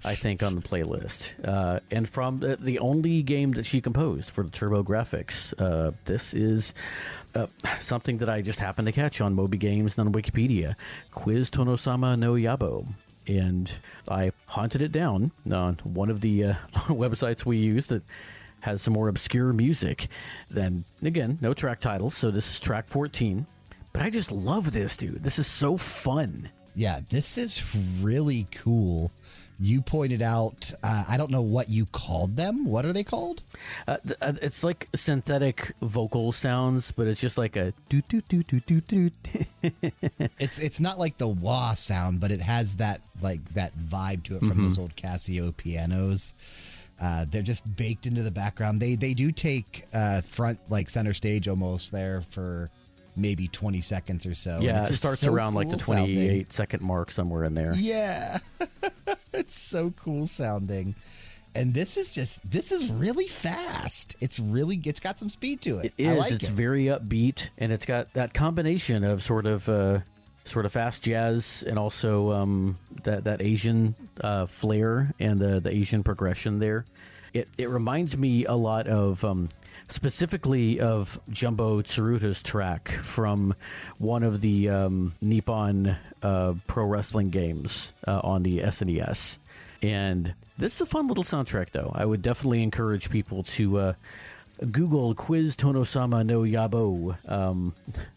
I think, on the playlist. Uh, and from the, the only game that she composed for the TurboGrafx. Uh, this is uh, something that I just happened to catch on Moby Games and on Wikipedia. Quiz Tonosama no Yabo. And I hunted it down on one of the uh, websites we use that has some more obscure music. Then, again, no track titles, so this is track fourteen. But I just love this, dude. This is so fun. Yeah, this is really cool. You pointed out, uh, I don't know what you called them. What are they called? Uh, th- uh, it's like synthetic vocal sounds, but it's just like a doot doot doot doot doot doot. It's it's not like the wah sound, but it has that like that vibe to it from Mm-hmm. those old Casio pianos. Uh, they're just baked into the background. They they do take uh, front like center stage almost there for maybe twenty seconds or so. And Yeah, it's it just starts so around like the cool sounding. twenty-eight second mark, somewhere in there. Yeah, it's so cool sounding. And this is just this is really fast. It's really it's got some speed to it. It is. I like It's it. very upbeat, and it's got that combination of sort of uh, sort of fast jazz and also um, that that Asian uh, flair and the the Asian progression there. It it reminds me a lot of um, specifically of Jumbo Tsuruta's track from one of the um, Nippon uh, pro wrestling games uh, on the S N E S. And this is a fun little soundtrack, though. I would definitely encourage people to uh, Google Quiz Tonosama no Yabo. Um,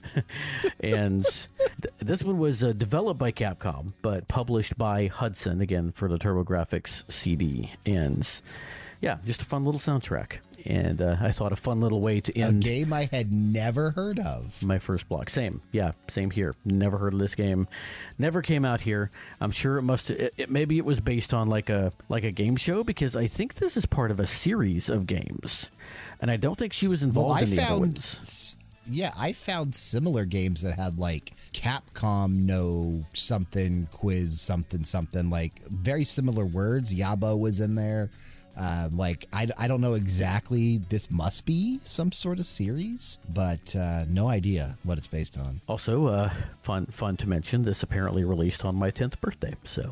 and th- this one was uh, developed by Capcom, but published by Hudson, again, for the TurboGrafx C D. And yeah, just a fun little soundtrack. And uh, I thought a fun little way to a end game I had never heard of. my first block. Same. Yeah, same here. Never heard of this game. Never came out here. I'm sure it must it, it, maybe it was based on like a like a game show, because I think this is part of a series of games. And I don't think she was involved Well, I in the other found ones. s- yeah, I found similar games that had like Capcom no something quiz something something, like very similar words. Yabo was in there. Uh, like I, I don't know exactly. This must be some sort of series, but uh, no idea what it's based on. Also, uh, fun fun to mention, this apparently released on my tenth birthday. So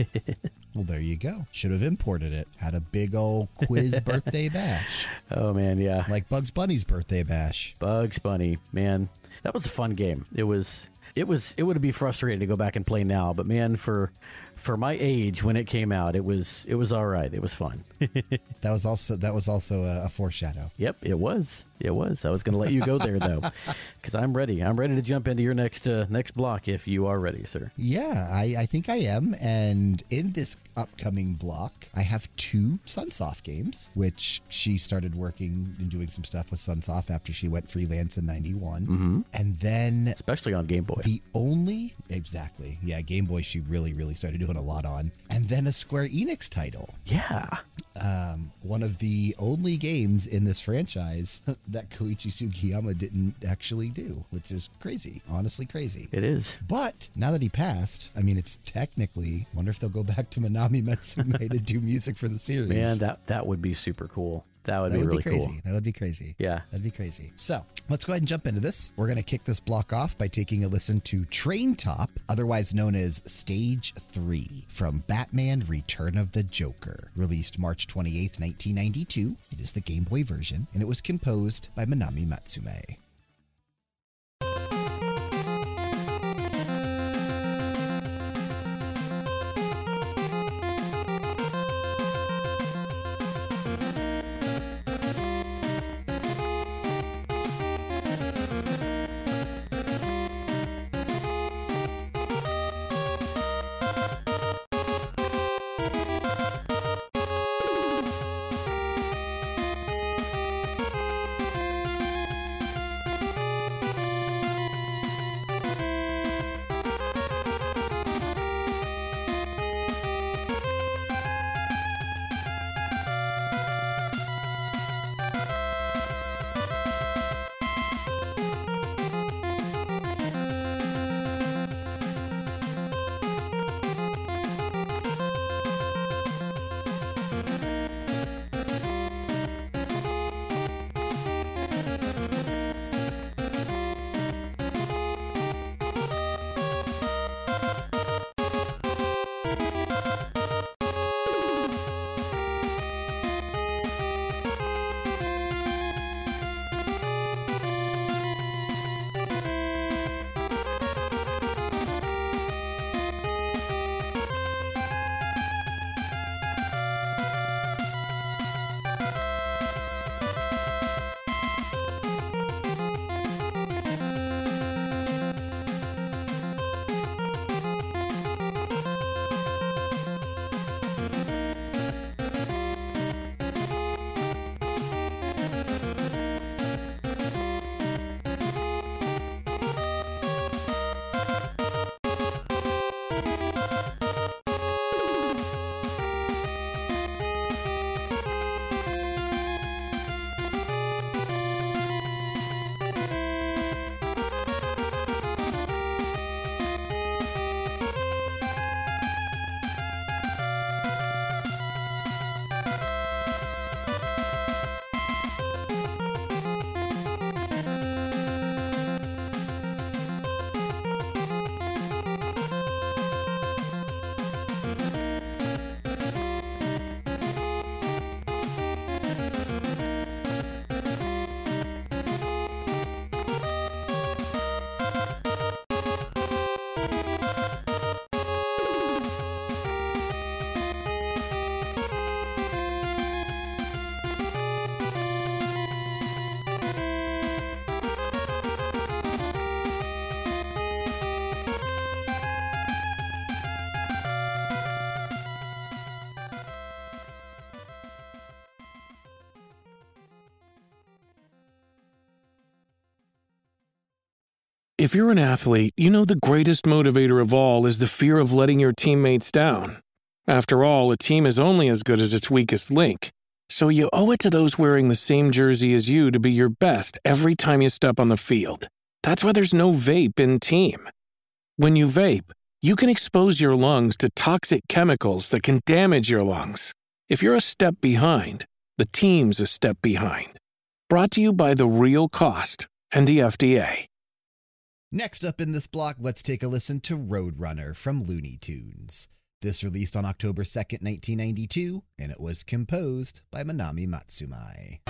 Well, there you go. Should have imported it. Had a big old quiz birthday bash, oh man, yeah. like Bugs Bunny's birthday bash. Bugs Bunny, man, that was a fun game. It was, it was, it would be frustrating to go back and play now, but man, for for my age when it came out, it was it was all right. It was fun. That was also that was also a, a foreshadow. Yep, it was. It was. I was going to let you go there though, because I'm ready. I'm ready to jump into your next uh, next block if you are ready, sir. Yeah, I, I think I am. And in this upcoming block, I have two Sunsoft games, which she started working and doing some stuff with Sunsoft after she went freelance in ninety-one. Mm-hmm. And then Especially on Game Boy. the only, exactly, yeah, Game Boy she really, really started doing a lot on. And then a Square Enix title. Yeah. Um, one of the only games in this franchise that Koichi Sugiyama didn't actually do, which is crazy, honestly crazy. It is. But now that he passed, I mean, it's technically, wonder if they'll go back to Manami Matsume to do music for the series. Man, that that would be super cool. That would that be would really be crazy. cool. That would be crazy. Yeah. That'd be crazy. So let's go ahead and jump into this. We're going to kick this block off by taking a listen to Train Top, otherwise known as Stage three, from Batman Return of the Joker, released March twenty-eighth, nineteen ninety-two. It is the Game Boy version, and it was composed by Manami Matsume. If you're an athlete, you know the greatest motivator of all is the fear of letting your teammates down. After all, a team is only as good as its weakest link. So you owe it to those wearing the same jersey as you to be your best every time you step on the field. That's why there's no vape in team. When you vape, you can expose your lungs to toxic chemicals that can damage your lungs. If you're a step behind, the team's a step behind. Brought to you by The Real Cost and the F D A. Next up in this block, let's take a listen to Roadrunner from Looney Tunes. This released on October second, nineteen ninety-two, and it was composed by Manami Matsumae.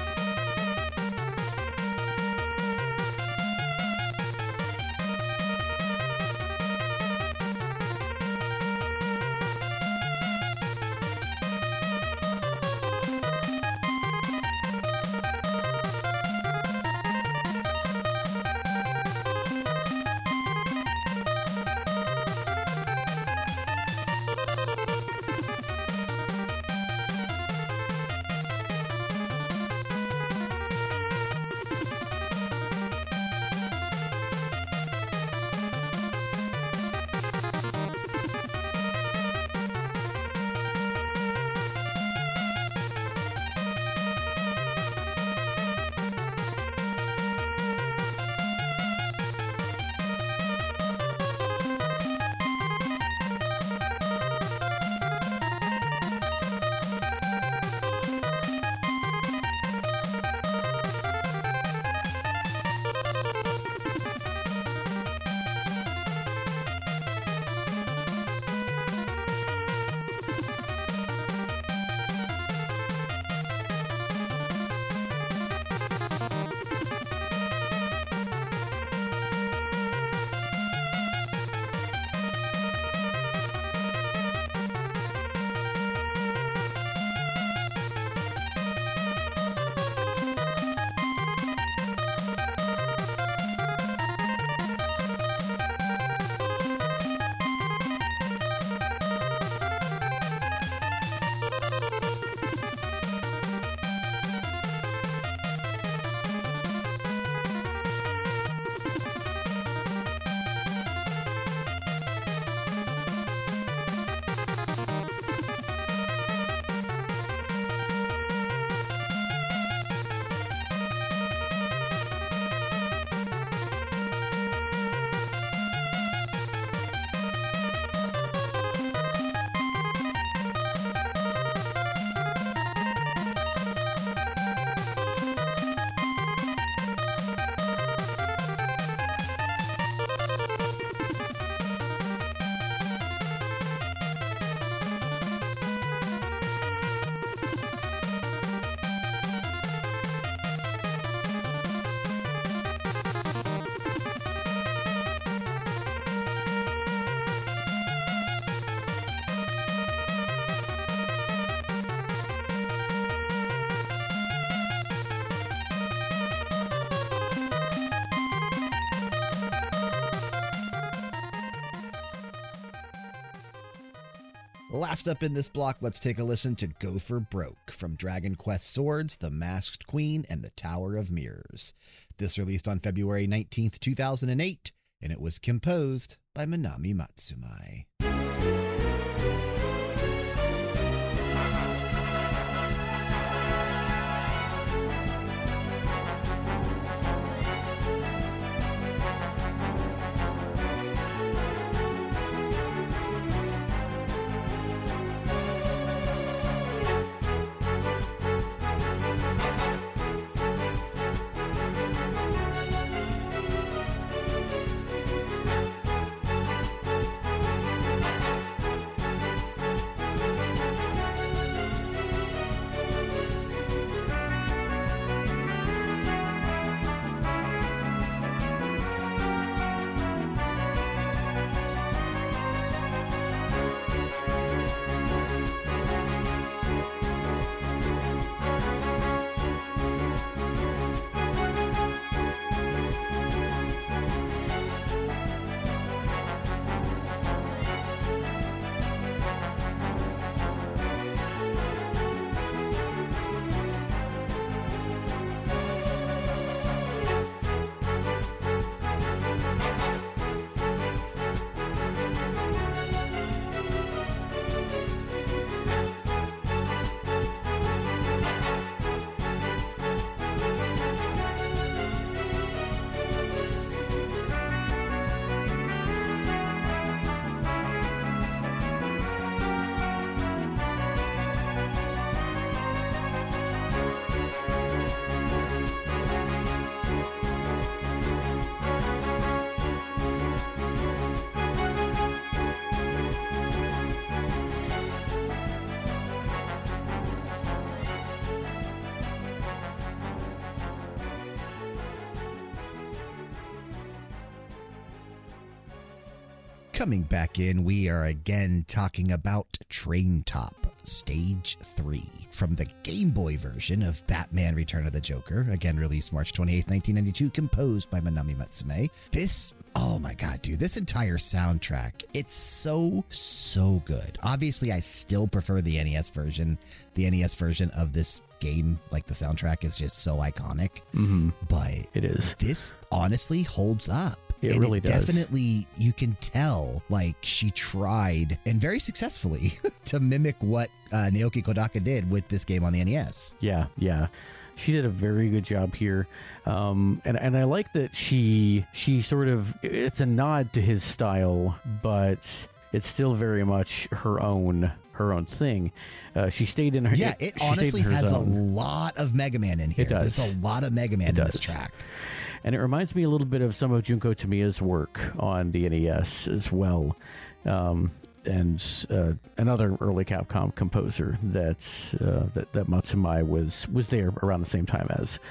Last up in this block, let's take a listen to Go for Broke from Dragon Quest Swords, The Masked Queen, and The Tower of Mirrors. This released on February nineteenth, two thousand eight, and it was composed by Manami Matsumae. Coming back in, we are again talking about Train Top Stage three from the Game Boy version of Batman Return of the Joker, again released March twenty-eighth, nineteen ninety-two, composed by Manami Matsume. This, oh my god, dude, this entire soundtrack, it's so, so good. Obviously, I still prefer the N E S version. The N E S version of this game, like the soundtrack, is just so iconic. Mm-hmm. But it is. This honestly holds up. It and really it does. Definitely, you can tell, like, she tried, and very successfully, to mimic what uh, Naoki Kodaka did with this game on the N E S. Yeah, yeah. She did a very good job here. Um, and, and I like that she she sort of, it's a nod to his style, but it's still very much her own her own thing. Uh, she stayed in her Yeah, it honestly has zone. a lot of Mega Man in here. It does. There's a lot of Mega Man it in does. this track. And it reminds me a little bit of some of Junko Tamiya's work on the N E S as well. Um, and uh, another early Capcom composer that's, uh, that, that Matsumae was, was there around the same time as.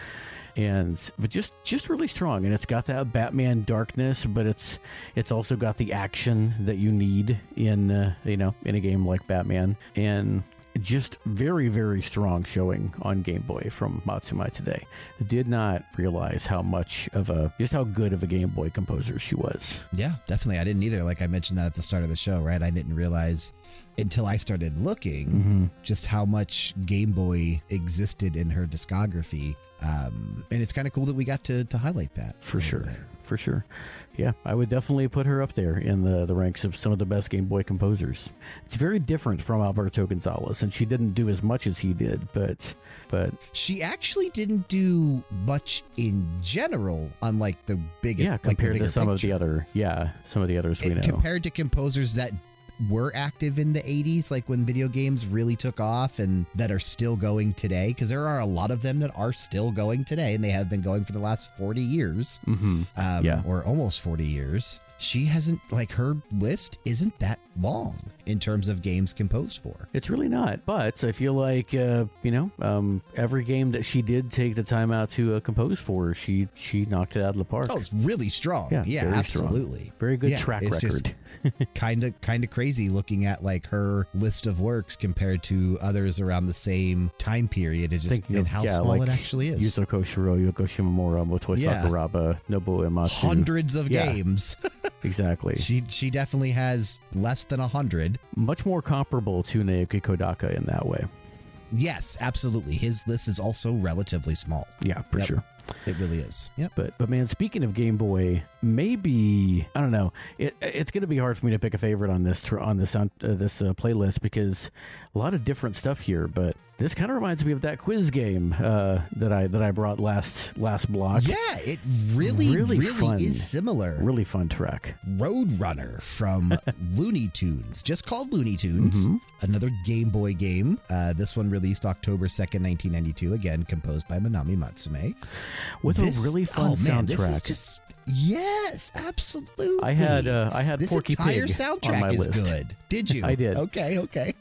And but just just really strong, and it's got that Batman darkness, but it's it's also got the action that you need in uh, you know in a game like Batman, and just very, very strong showing on Game Boy from Matsumae today. Did not realize how much of a, just how good of a Game Boy composer she was. Yeah, definitely. I didn't either. Like I mentioned that at the start of the show, right? I didn't realize until I started looking Mm-hmm. just how much Game Boy existed in her discography. Um, and it's kind of cool that we got to, to highlight that. For sure. For sure. Yeah, I would definitely put her up there in the, the ranks of some of the best Game Boy composers. It's very different from Alberto Gonzalez, and she didn't do as much as he did, but but she actually didn't do much in general, unlike the biggest. Yeah, compared like the to some picture. of the other, yeah, some of the others we it, know. Compared to composers that were active in the eighties, like when video games really took off, and that are still going today, because there are a lot of them that are still going today, and they have been going for the last forty years, Mm-hmm. um, Yeah. or almost forty years. She hasn't, like, her list isn't that long in terms of games composed for. It's really not, but I feel like, uh, you know, um, every game that she did take the time out to uh, compose for, she she knocked it out of the park. Oh, it's really strong. Yeah, Yeah, very absolutely. strong. Very good Yeah, track it's record. Kind of kind of crazy looking at, like, her list of works compared to others around the same time period. It just Thinking and of, how yeah, small like it actually is. Yuzo Koshiro, Yoko Shimomura, Motoi Yeah. Sakuraba, Nobuo Uematsu. Hundreds of Yeah. games. Exactly. She she definitely has less than a hundred. Much more comparable to Naoki Kodaka in that way. Yes, absolutely. His list is also relatively small. Yeah, for Yep. sure. It really is. Yep. But but man, speaking of Game Boy, maybe I don't know. It it's going to be hard for me to pick a favorite on this tr- on this on uh, this uh, playlist because a lot of different stuff here. But this kind of reminds me of that quiz game uh, that I that I brought last last block. Yeah, it really Really really, fun. is similar. Really fun track. Roadrunner from Looney Tunes, just called Looney Tunes. Mm-hmm. Another Game Boy game. Uh, this one released October second, nineteen ninety-two. Again, composed by Manami Matsume. With This- a really fun oh, man, soundtrack. This is just yes, absolutely. I had uh, I had this Porky entire Pig soundtrack on my is list. good. Did you? I did. Okay, okay.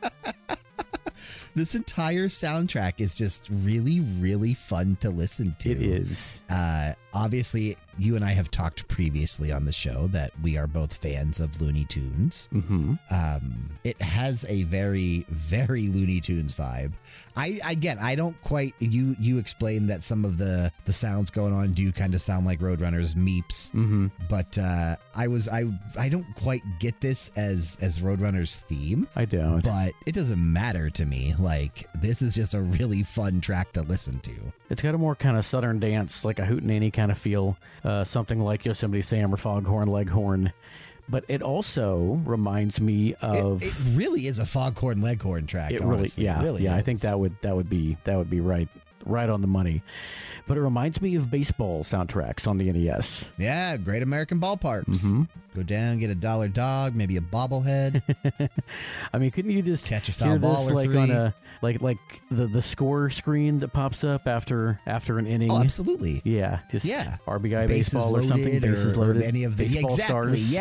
This entire soundtrack is just really, really fun to listen to. It is. Uh, obviously, you and I have talked previously on the show that we are both fans of Looney Tunes. Mm-hmm. Um, it has a very, very Looney Tunes vibe. I again, I don't quite. You you explained that some of the the sounds going on do kind of sound like Roadrunner's meeps, Mm-hmm. but uh, I was I I don't quite get this as as Roadrunner's theme. I don't. But it doesn't matter to me. Like, this is just a really fun track to listen to. It's got a more kind of southern dance, like a hootenanny kind of feel, uh, something like Yosemite Sam or Foghorn Leghorn. But it also reminds me of It, it really is a Foghorn Leghorn track. it really, honestly. yeah, It really yeah. I is. think that would that would be that would be right right on the money. But it reminds me of baseball soundtracks on the N E S. Yeah, Great American Ballparks. Mm-hmm. Go down, get a dollar dog, maybe a bobblehead. I mean, couldn't you just Catch a foul hear ball this or like three. on a like like the the score screen that pops up after after an inning? Oh, absolutely. Yeah, just Yeah. R B I Bases baseball loaded or something. Bases or, or loaded. any of the yeah, baseball exactly. stars.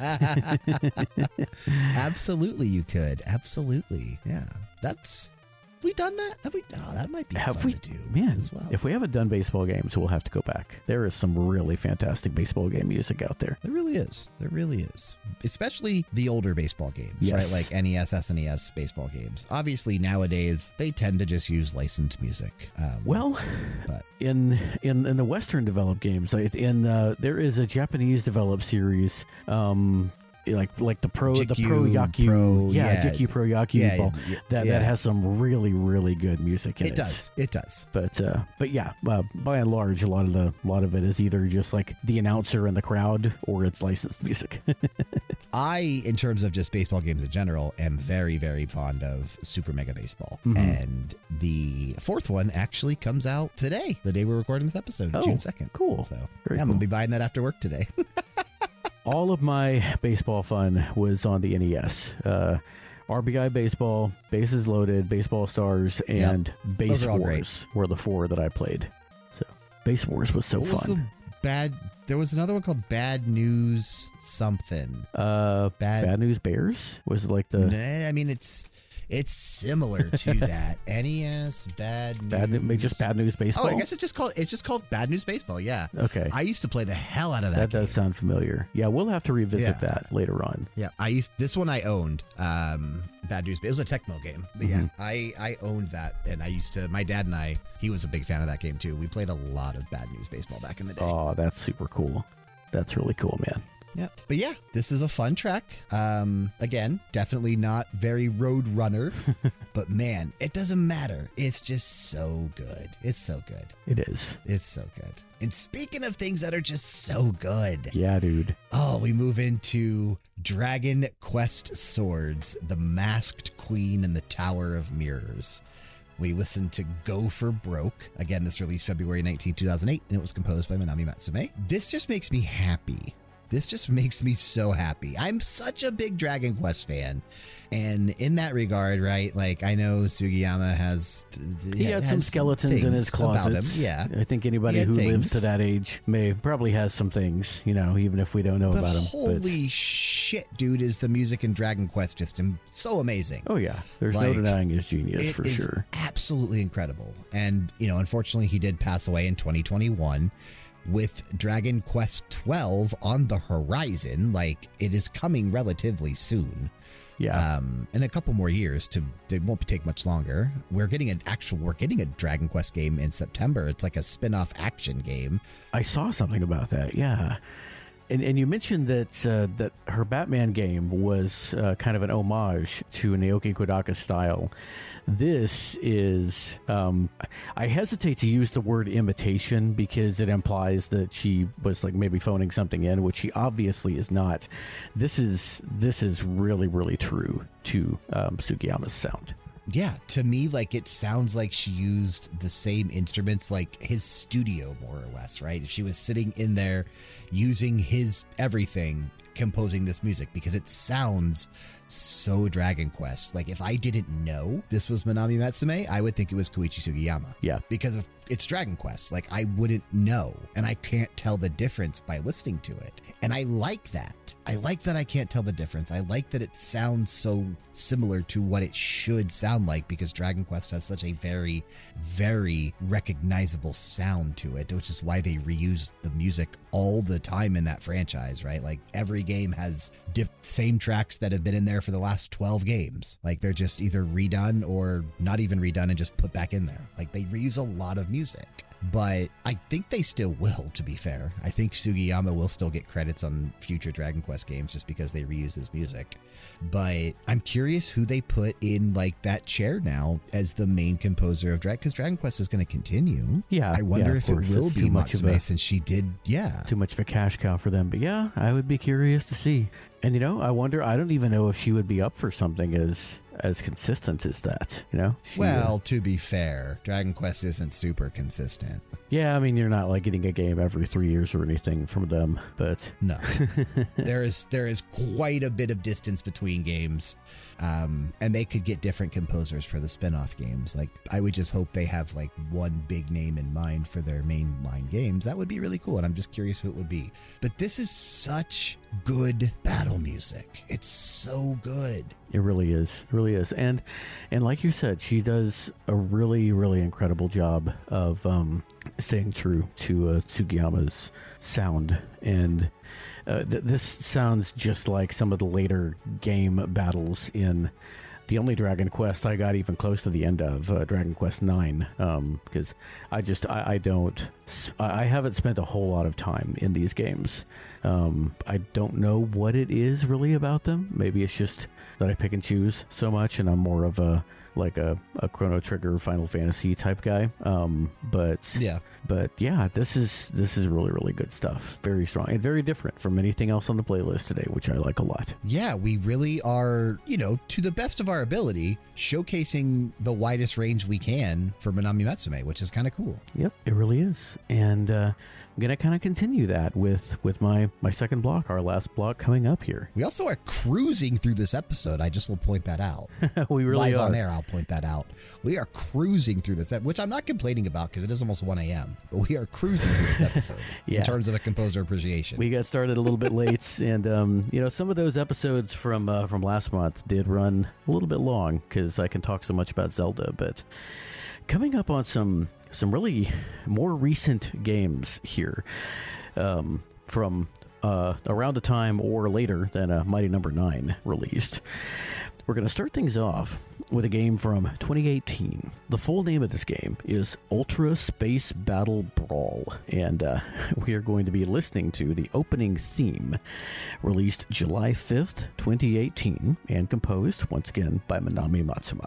Yeah. Absolutely, you could. Absolutely. Yeah. That's we done that? Have we? Oh, that might be Have fun we? to do Man, as well. if we haven't done baseball games, we'll have to go back. There is some really fantastic baseball game music out there. There really is. There really is. Especially the older baseball games, Yes. right? Like N E S, S N E S baseball games. Obviously, nowadays, they tend to just use licensed music. Um, Well, but in in in the Western developed games, like, in uh, there is a Japanese developed series, um, like like the pro the Jikyu pro Yaku, Pro, yeah, yeah. Jikyu Pro Yaku Yeah, ball, yeah, that yeah. that has some really really good music in it. it does. It does. But uh, but yeah, uh, by and large, a lot of the lot of it is either just like the announcer and the crowd, or it's licensed music. I, in terms of just baseball games in general, am very, very fond of Super Mega Baseball. Mhm. And the fourth one actually comes out today, the day we're recording this episode, Oh, June second. cool. So Very yeah, I'm going cool. to be buying that after work today. All of my baseball fun was on the N E S. Uh, R B I Baseball, Bases Loaded, Baseball Stars, and Base Those are all great. Wars were the four that I played. So Base Wars was so What was fun. the bad? There was another one called Bad News something. uh, Bad. Bad News Bears was it like the Nah, I mean, it's it's similar to that. N E S Bad News. bad News, just Bad News Baseball. Oh, I guess it's just called it's just called Bad News Baseball. Yeah. Okay, I used to play the hell out of that. that game. does sound familiar. Yeah, we'll have to revisit Yeah. that later on. Yeah, I used this one. I owned um, Bad News. It was a Tecmo game, but yeah, Mhm. I I owned that, and I used to. My dad and I, he was a big fan of that game too. We played a lot of Bad News Baseball back in the day. Oh, that's super cool. That's really cool, man. Yeah, but yeah, this is a fun track. Um, again, definitely not very road runner, but man, it doesn't matter. It's just so good. It's so good. It is. It's so good. And speaking of things that are just so good, Yeah, dude. oh, we move into Dragon Quest Swords, The Masked Queen and the Tower of Mirrors. We listened to Go for Broke. Again, this released February nineteenth, two thousand eight, and it was composed by Manami Matsume. This just makes me happy. This just makes me so happy. I'm such a big Dragon Quest fan. And in that regard, right, like I know Sugiyama has... He had some has skeletons in his things about closets. him. Yeah. I think anybody He had who lives things. to that age may probably has some things, you know, even if we don't know But about them. holy shit, dude, is the music in Dragon Quest just im- so amazing. Oh yeah, there's no Like, denying his genius It for is sure. absolutely incredible. And, you know, unfortunately, he did pass away in twenty twenty-one with Dragon Quest twelve on the horizon. Like, it is coming relatively soon. Yeah, Um, in a couple more years, to it won't take much longer. We're getting an actual, we're getting a Dragon Quest game in September. It's like a spin-off action game. I saw something about that. Yeah, and and you mentioned that uh, that her Batman game was uh, kind of an homage to Naoki Kodaka's style. This is, um, I hesitate to use the word imitation because it implies that she was like maybe phoning something in, which she obviously is not. This is this is really really true to um, Sugiyama's sound. Yeah, to me, like, it sounds like she used the same instruments, like his studio, more or less, right? She was sitting in there using his everything, composing this music, because it sounds so Dragon Quest. Like, if I didn't know this was Manami Matsume, I would think it was Koichi Sugiyama. Yeah. Because of it's Dragon Quest. Like, I wouldn't know, and I can't tell the difference by listening to it. And I like that. I like that I can't tell the difference. I like that it sounds so similar to what it should sound like, because Dragon Quest has such a very, very recognizable sound to it, which is why they reuse the music all the time in that franchise, right? Like, every game has diff- same tracks that have been in there for the last twelve games. Like, they're just either redone or not even redone and just put back in there. Like, they reuse a lot of music. But I think they still will, to be fair. I think Sugiyama will still get credits on future Dragon Quest games just because they reuse his music. But I'm curious who they put in, like, that chair now as the main composer of Dragon, because Dragon Quest is going to continue. Yeah, I wonder yeah, if of it course. will It's be too much of Matsume, a- since she did, yeah. Too much of a cash cow for them. But yeah, I would be curious to see. And you know, I wonder, I don't even know if she would be up for something as as consistent as that, you know? She, uh, Well, to be fair, Dragon Quest isn't super consistent. yeah, I mean, you're not like getting a game every three years or anything from them, but No, there is there is quite a bit of distance between games, um, and they could get different composers for the spin-off games. Like, I would just hope they have like one big name in mind for their mainline games. That would be really cool, and I'm just curious who it would be. But this is such good battle music. It's so good. It really is. It really is. And and like you said, she does a really, really incredible job of um, staying true to uh, Tsugiyama's sound. And uh, th- this sounds just like some of the later game battles in the only Dragon Quest I got even close to the end of, uh, Dragon Quest nine, um, because I just, I, I don't, I haven't spent a whole lot of time in these games. Um, I don't know what it is really about them. Maybe it's just that I pick and choose so much, and I'm more of a, like a, a Chrono Trigger Final Fantasy type guy. Um, but Yeah. but yeah, this is this is really, really good stuff. Very strong and very different from anything else on the playlist today, which I like a lot. Yeah, we really are, you know, to the best of our ability, showcasing the widest range we can for Manami Matsume, which is kind of cool. Yep, it really is. And uh, I'm going to kind of continue that with, with my, my second block, our last block coming up here. We also are cruising through this episode. I just will point that out. We really Live are. on air, I'll point that out. We are cruising through this, which I'm not complaining about because it is almost one a.m., but we are cruising through this episode Yeah. in terms of a composer appreciation. We got started a little bit late, and um, you know, some of those episodes from uh, from last month did run a little bit long because I can talk so much about Zelda. But coming up on some some really more recent games here, um, from uh, around a time or later than uh, Mighty Number Nine released. We're going to start things off with a game from twenty eighteen. The full name of this game is Ultra Space Battle Brawl, and uh, we are going to be listening to the opening theme, released July fifth, twenty eighteen, and composed, once again, by Manami Matsume.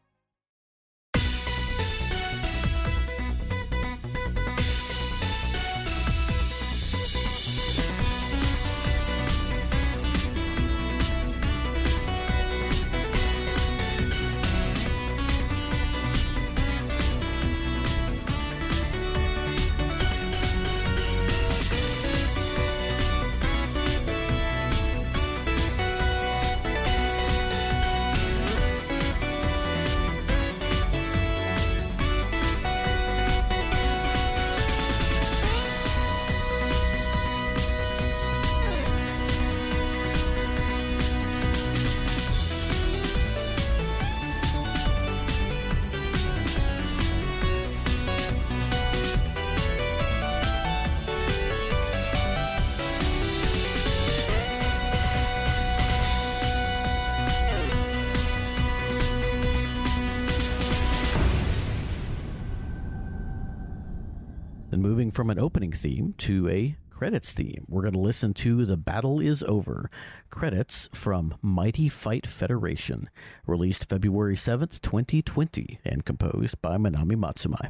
Then moving from an opening theme to a credits theme, we're going to listen to The Battle Is Over, credits from Mighty Fight Federation, released February seventh, twenty twenty, and composed by Manami Matsume.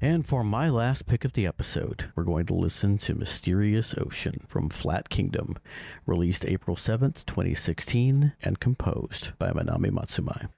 And for my last pick of the episode, we're going to listen to Mysterious Ocean from Flat Kingdom, released April seventh, twenty sixteen, and composed by Manami Matsumae.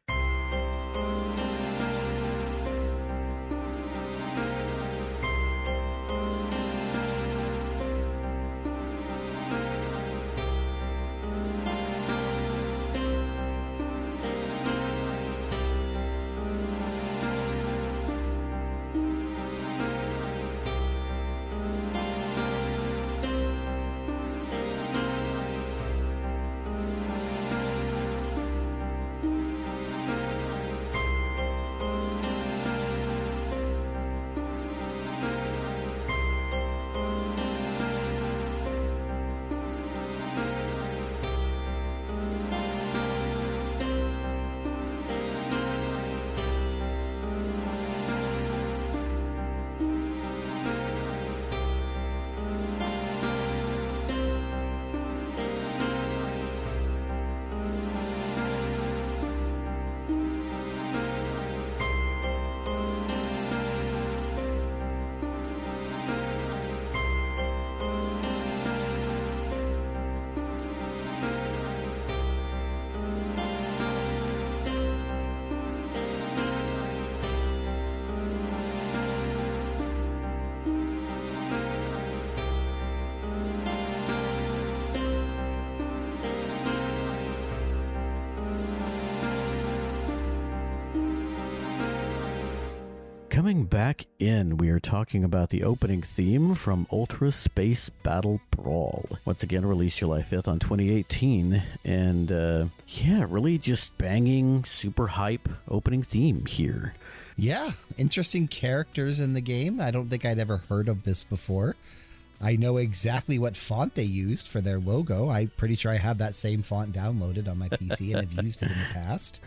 Coming back in, we are talking about the opening theme from Ultra Space Battle Brawl. Once again, released July fifth on twenty eighteen. And, uh, yeah, really just banging, super hype opening theme here. Yeah, interesting characters in the game. I don't think I'd ever heard of this before. I know exactly what font they used for their logo. I'm pretty sure I have that same font downloaded on my P C and have used it in the past.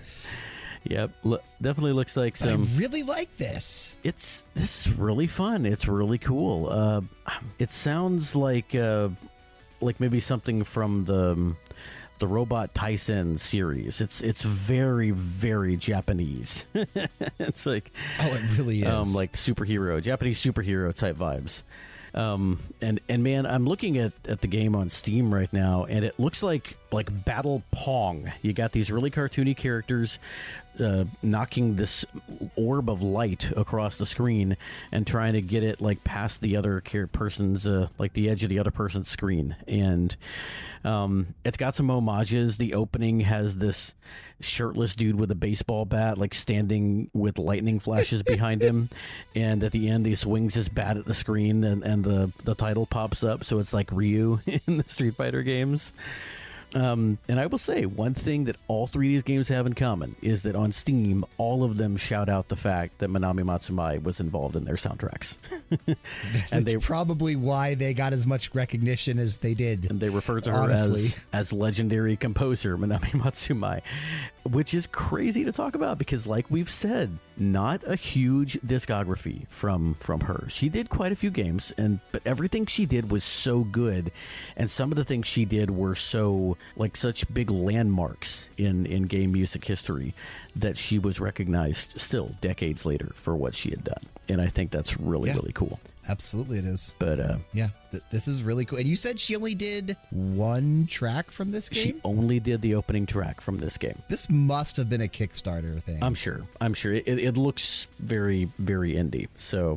Yep, look, definitely looks like some. I really like this. It's this is really fun. It's really cool. Uh, it sounds like uh, like maybe something from the the Robot Tyson series. It's it's very very Japanese. It's like oh, it really is um, like superhero, Japanese superhero type vibes. Um, and, and man, I'm looking at, at the game on Steam right now, and it looks like, like Battle Pong. You got these really cartoony characters, uh, knocking this orb of light across the screen and trying to get it like past the other person's, uh, like the edge of the other person's screen. And, um, it's got some homages. The opening has this shirtless dude with a baseball bat, like standing with lightning flashes behind him. And at the end, he swings his bat at the screen and, and the, the title pops up. So it's like Ryu in the Street Fighter games. Um, and I will say, one thing that all three of these games have in common is that on Steam, all of them shout out the fact that Manami Matsumae was involved in their soundtracks. That's and they, probably why they got as much recognition as they did. And they refer to her honestly. as, as legendary composer Manami Matsumae, which is crazy to talk about because, like we've said, not a huge discography from from her. She did quite a few games, and but everything she did was so good, and some of the things she did were so like such big landmarks in in game music history that she was recognized still decades later for what she had done. And I think that's really yeah, really cool. Absolutely, it is. But uh, yeah, th- this is really cool. And you said she only did one track from this game? She only did the opening track from this game. This must have been a Kickstarter thing. I'm sure. I'm sure. It, it looks very, very indie. So,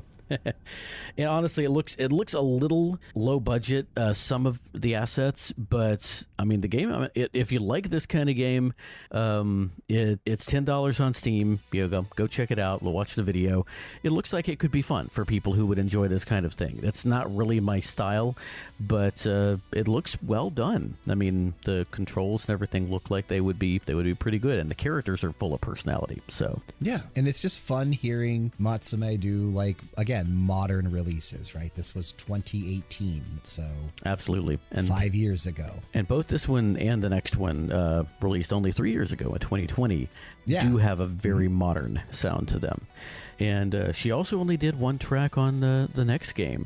and honestly, it looks it looks a little low budget. Uh, some of the assets, but I mean, the game. I mean, it, if you like this kind of game, um, it, it's ten dollars on Steam. You go go check it out. We'll watch the video. It looks like it could be fun for people who would enjoy this kind of thing. That's not really my style, but uh, it looks well done. I mean, the controls and everything look like they would be they would be pretty good, and the characters are full of personality. So yeah, and it's just fun hearing Matsumae do like again modern releases. Right, this was twenty eighteen, so absolutely, and five years ago. And both this one and the next one, uh, released only three years ago in twenty twenty, yeah. do have a very mm-hmm. modern sound to them. And uh, she also only did one track on the, the next game.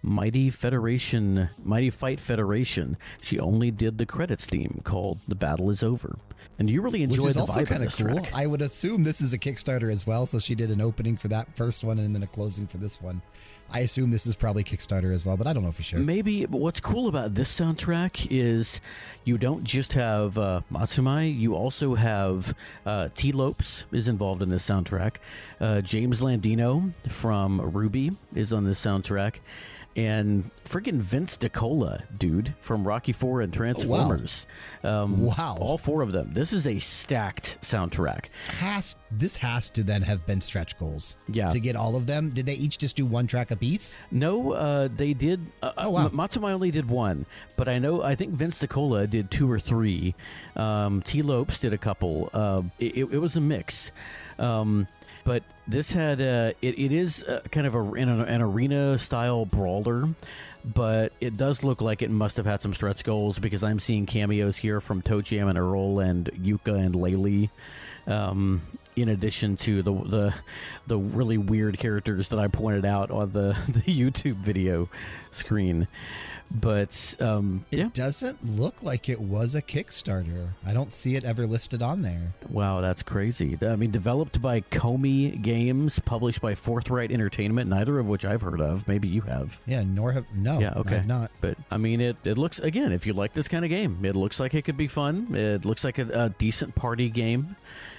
Mighty Federation, Mighty Fight Federation. She only did the credits theme called "The Battle Is Over," and you really enjoy Which is the also vibe kind of of this cool. track. I would assume this is a Kickstarter as well, so she did an opening for that first one and then a closing for this one. I assume this is probably Kickstarter as well, but I don't know for sure. Maybe, but what's cool about this soundtrack is you don't just have uh, Matsumai, you also have uh, T. Lopes is involved in this soundtrack. Uh, James Landino from Ruby is on this soundtrack. And friggin' Vince DiCola, dude, from Rocky four and Transformers. Oh, wow. Um, Wow. All four of them. This is a stacked soundtrack. Has this has to then have been stretch goals? Yeah. To get all of them, did they each just do one track apiece? No, uh, they did. Uh, Oh, wow. M- Matsumai only did one, but I know. I think Vince DiCola did two or three. Um, T. Lopes did a couple. Uh, it, it was a mix. Um, But this had uh, it. It is uh, kind of a, an, an arena style brawler, but it does look like it must have had some stretch goals because I'm seeing cameos here from Toe Jam and Earl and Yuka and Laylee, um, in addition to the the the really weird characters that I pointed out on the, the YouTube video screen. But um, It yeah, doesn't look like it was a Kickstarter. I don't see it ever listed on there. wow, that's crazy. I mean, developed by Komi Games, published by Forthright Entertainment, neither of which I've heard of. Maybe you have. Yeah, nor have no. Yeah, okay. I've not. But I mean, it, it looks, again, if you like this kind of game, it looks like it could be fun. It looks like a, a decent party game.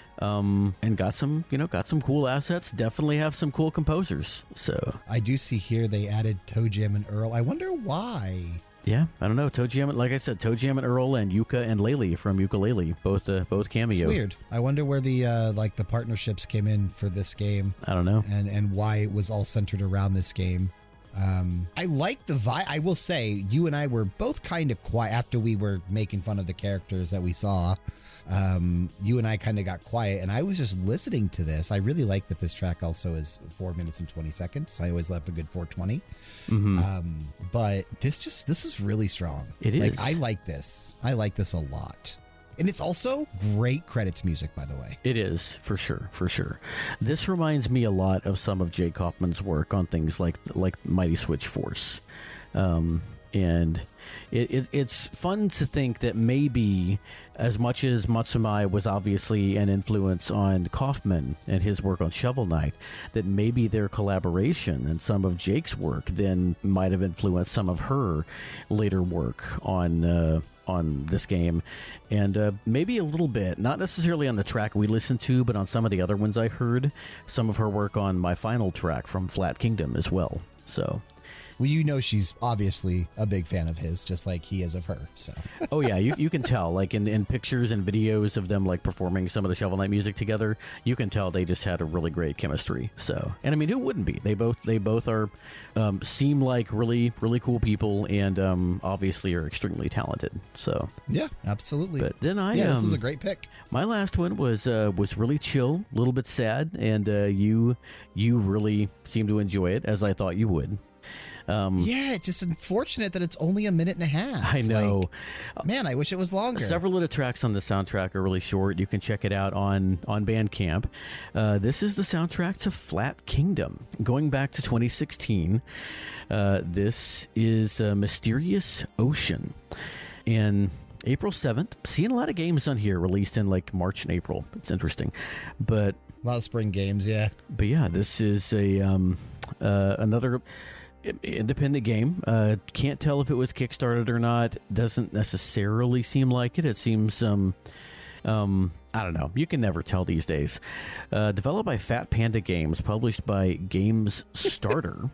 Um, and got some, you know, got some cool assets. Definitely have some cool composers. So I do see here they added Toe Jam and Earl. I wonder why. yeah, I don't know. Toe Jam, like I said, Toe Jam and Earl and Yuka and Laylee from Ukulele, both uh, both cameo. It's weird. I wonder where the uh, like the partnerships came in for this game. I don't know. and and why it was all centered around this game. Um, I like the vibe. I will say, you and I were both kind of quiet after we were making fun of the characters that we saw. Um, you and I kind of got quiet, and I was just listening to this. I really like that this track also is four minutes and twenty seconds. I always left a good four twenty. Mm-hmm. Um, but this just this is really strong. It Like is. I like this. I like this a lot. And it's also great credits music, by the way. It is, for sure, for sure. This reminds me a lot of some of Jay Kaufman's work on things like like Mighty Switch Force. Um, and it, it, it's fun to think that maybe, as much as Matsumai was obviously an influence on Kaufman and his work on Shovel Knight, that maybe their collaboration and some of Jake's work then might have influenced some of her later work on uh, on this game, and uh, maybe a little bit, not necessarily on the track we listened to, but on some of the other ones I heard, some of her work on my final track from Flat Kingdom as well. So Well, you know she's obviously a big fan of his, just like he is of her. So, oh yeah, you, you can tell, like in, in pictures and videos of them like performing some of the Shovel Knight music together, you can tell they just had a really great chemistry. So, and I mean, who wouldn't be? They both they both are um, seem like really really cool people, and um, obviously are extremely talented. So yeah, absolutely. But then I yeah, this um, is a great pick. My last one was uh, was really chill, a little bit sad, and uh, you you really seemed to enjoy it, as I thought you would. Um, Yeah, it's just unfortunate that it's only a minute and a half. I know. Like, man, I wish it was longer. Several of the tracks on the soundtrack are really short. You can check it out on, on Bandcamp. Uh, this is the soundtrack to Flat Kingdom. Going back to twenty sixteen, uh, this is uh, Mysterious Ocean. And April seventh, seeing a lot of games on here released in like March and April. It's interesting. But A lot of spring games, yeah. But yeah, this is a um, uh, another independent game. Uh, can't tell if it was kickstarted or not. Doesn't necessarily seem like it. It seems um, um, I don't know. You can never tell these days. Uh, developed by Fat Panda Games, published by Games Starter.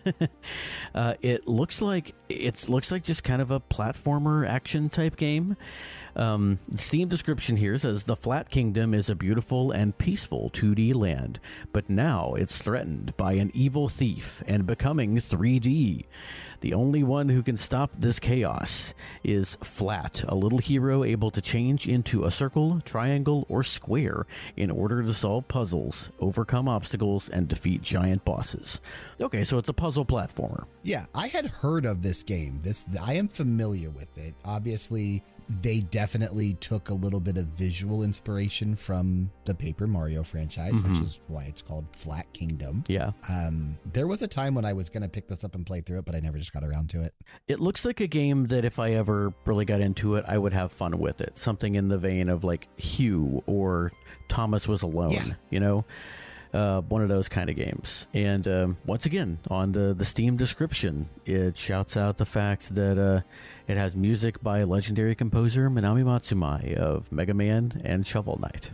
uh, it looks like it looks like just kind of a platformer action type game. Um, the Steam description here says the Flat Kingdom is a beautiful and peaceful two D land, but now it's threatened by an evil thief and becoming three D. The only one who can stop this chaos is Flat, a little hero able to change into a circle, triangle, or square in order to solve puzzles, overcome obstacles, and defeat giant bosses. Okay, so it's a puzzle platformer. Yeah, I had heard of this game. This I am familiar with it. Obviously, they definitely took a little bit of visual inspiration from the Paper Mario franchise, Mhm. which is why it's called Flat Kingdom. Yeah. Um, there was a time when I was going to pick this up and play through it, but I never just got around to it. It looks like a game that if I ever really got into it, I would have fun with it. Something in the vein of like Hue or Thomas Was Alone, Yeah. you know? Uh, one of those kind of games. And um, once again, on the, the Steam description, it shouts out the fact that uh, it has music by legendary composer Minami Matsumai of Mega Man and Shovel Knight.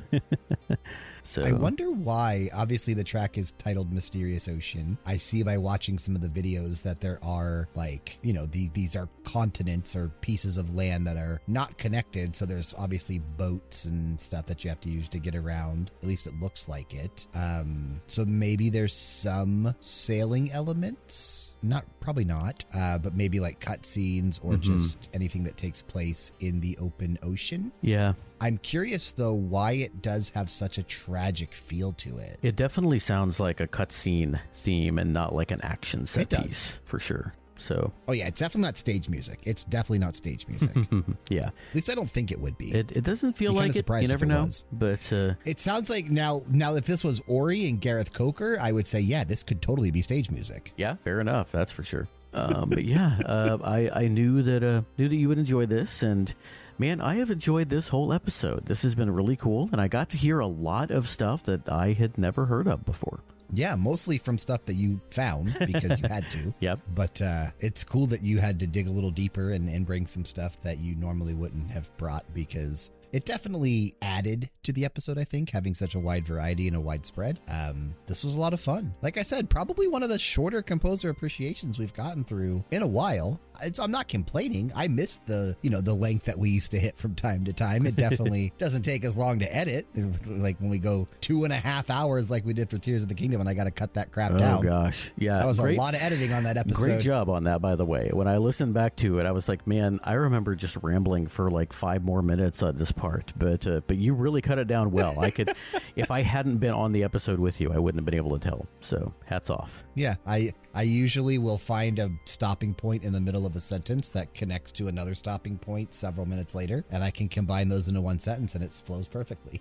So I wonder why. Obviously, the track is titled Mysterious Ocean. I see by watching some of the videos that there are, like, you know, these, these are continents or pieces of land that are not connected. So there's obviously boats and stuff that you have to use to get around. At least it looks like it. Um, so maybe there's some sailing elements. Not, probably not, uh, but maybe like cutscenes or Mhm. just anything that takes place in the open ocean. yeah, I'm curious, though, why it does have such a tragic feel to it. it definitely sounds like a cutscene theme and not like an action set It does. piece for sure. So Oh, yeah, it's definitely not stage music. It's definitely not stage music. At yeah, least I don't think it would be. it, it doesn't feel Be kinda like it. surprised You if never it know. was. But uh, It sounds like now, now if this was Ori and Gareth Coker, I would say, yeah, this could totally be stage music. yeah, fair enough. That's for sure. Um, but yeah, uh, I I knew that uh, knew that you would enjoy this, and man, I have enjoyed this whole episode. This has been really cool, and I got to hear a lot of stuff that I had never heard of before. Yeah, mostly from stuff that you found because you had to. Yep. But uh, it's cool that you had to dig a little deeper and, and bring some stuff that you normally wouldn't have brought, because it definitely added to the episode, I think, having such a wide variety and a wide spread. Um, this was a lot of fun. Like I said, probably one of the shorter composer appreciations we've gotten through in a while. It's, I'm not complaining. I missed the, you know, the length that we used to hit from time to time. It definitely doesn't take as long to edit. Like when we go two and a half hours like we did for Tears of the Kingdom, and I got to cut that crap Oh down. gosh, yeah, That was great, a lot of editing on that episode. Great job on that, by the way. When I listened back to it, I was like, man, I remember just rambling for like five more minutes on this part, but uh, but you really cut it down well. I could, if I hadn't been on the episode with you, I wouldn't have been able to tell. So hats off. Yeah, I I usually will find a stopping point in the middle of a sentence that connects to another stopping point several minutes later, and I can combine those into one sentence, and it flows perfectly.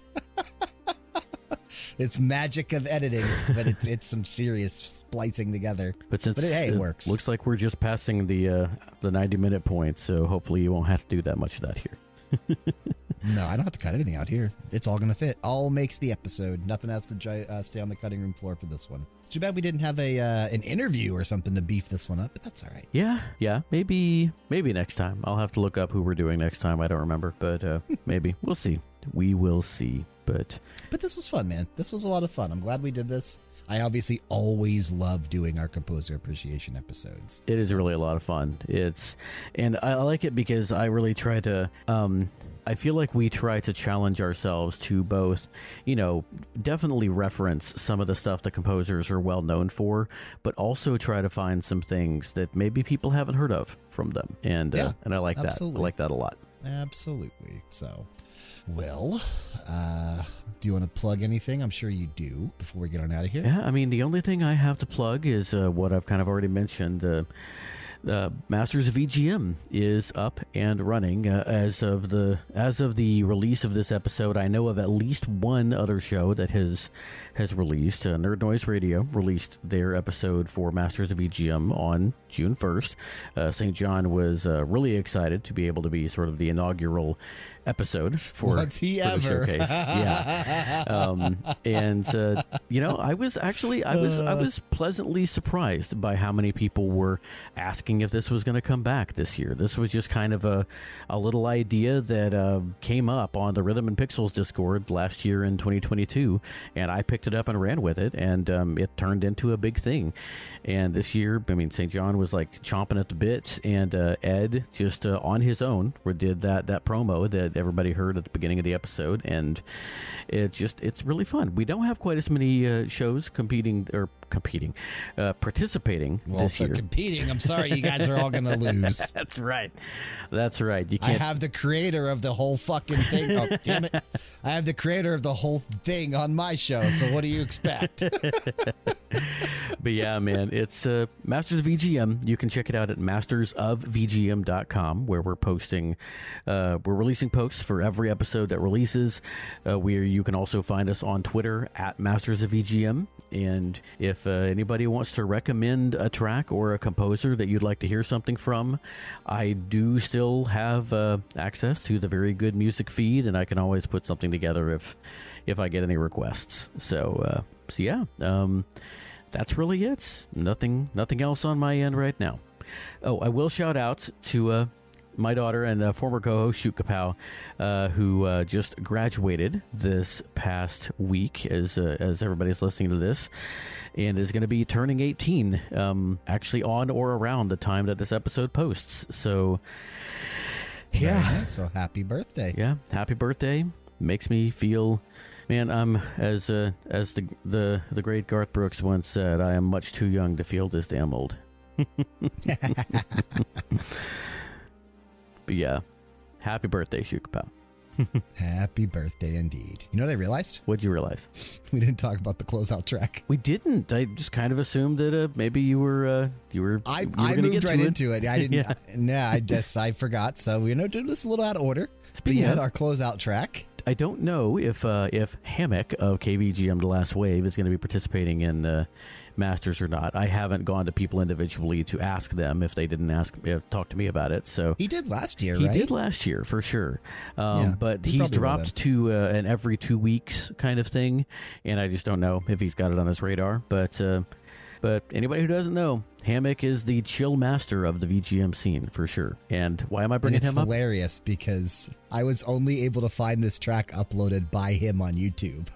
It's magic of editing, but it's it's some serious splicing together. But since But it- hey, it works. looks like we're just passing the uh, the ninety minute point, so hopefully you won't have to do that much of that here. No, I don't have to cut anything out here. It's all going to fit. All makes the episode. Nothing has to dry, uh, stay on the cutting room floor for this one. It's too bad we didn't have a uh, an interview or something to beef this one up, but that's all right. Yeah, yeah, maybe maybe next time. I'll have to look up who we're doing next time. I don't remember, but uh, maybe we'll see. We will see. But But this was fun, man. This was a lot of fun. I'm glad we did this. I obviously always love doing our composer appreciation episodes. it is really a lot of fun. It's and I like it because I really try to um I feel like we try to challenge ourselves to both, you know, definitely reference some of the stuff the composers are well known for, but also try to find some things that maybe people haven't heard of from them. And Yeah, uh, and I like absolutely. that. I like that a lot. Absolutely. So, well, uh, do you want to plug anything? I'm sure you do before we get on out of here. Yeah, I mean, the only thing I have to plug is uh, what I've kind of already mentioned. Uh, uh, Masters of E G M is up and running uh, as of the as of the release of this episode. I know of at least one other show that has has released. Uh, Nerd Noise Radio released their episode for Masters of E G M on June first. Uh, Saint John was uh, really excited to be able to be sort of the inaugural episode for, What's he for the ever? showcase. Yeah, um, and uh, you know, I was actually I was I was pleasantly surprised by how many people were asking if this was going to come back this year. This was just kind of a a little idea that uh, came up on the Rhythm and Pixels Discord last year in twenty twenty-two, and I picked it up and ran with it, and um, it turned into a big thing. And this year, I mean, Saint John was like chomping at the bit, and uh, Ed just uh, on his own did that that promo that everybody heard at the beginning of the episode, and it just it's really fun. We don't have quite as many uh, shows competing or competing, uh, participating Well, this if they're year. competing, I'm sorry, you guys are all going to lose. That's right. That's right. You I can't. have the creator of the whole fucking thing. Oh, damn it. I have the creator of the whole thing on my show, so what do you expect? But yeah, man, it's uh, Masters of V G M. You can check it out at masters of v g m dot com, where we're posting, uh, we're releasing posts for every episode that releases. Uh, where you can also find us on Twitter at Masters of V G M. And if uh, anybody wants to recommend a track or a composer that you'd like to hear something from, I do still have uh, access to the very good music feed, and I can always put something together if if I get any requests. So, uh, so yeah. Um, That's really it. Nothing nothing else on my end right now. Oh, I will shout out to uh, my daughter and uh, former co-host Shoot Kapow, uh, who uh, just graduated this past week as uh, as everybody's listening to this, and is going to be turning eighteen, um, actually on or around the time that this episode posts. So, yeah. Very nice. So happy birthday. Yeah, happy birthday. Makes me feel... Man, I'm as uh, as the the the great Garth Brooks once said, I am much too young to feel this damn old. But yeah, happy birthday, Shukapow. Happy birthday indeed. You know what I realized? What'd you realize? We didn't talk about the closeout track. We didn't. I just kind of assumed that uh, maybe you were uh, you were. I, you were I gonna moved get right to into it. I didn't. Yeah. I, nah, I just I forgot. So we're gonna do this a little out of order. But Speaking yeah, of- our closeout track. I don't know if uh, if Hammock of K V G M The Last Wave is going to be participating in uh, Masters or not. I haven't gone to people individually to ask them if they didn't ask uh, talk to me about it. So He did last year, he right? did last year for sure, um, Yeah, but he he's probably will dropped to uh, an every two weeks kind of thing, and I just don't know if he's got it on his radar. But uh, but anybody who doesn't know, Hammock is the chill master of the V G M scene for sure. And why am I And bringing it's him up? hilarious because I was only able to find this track uploaded by him on YouTube.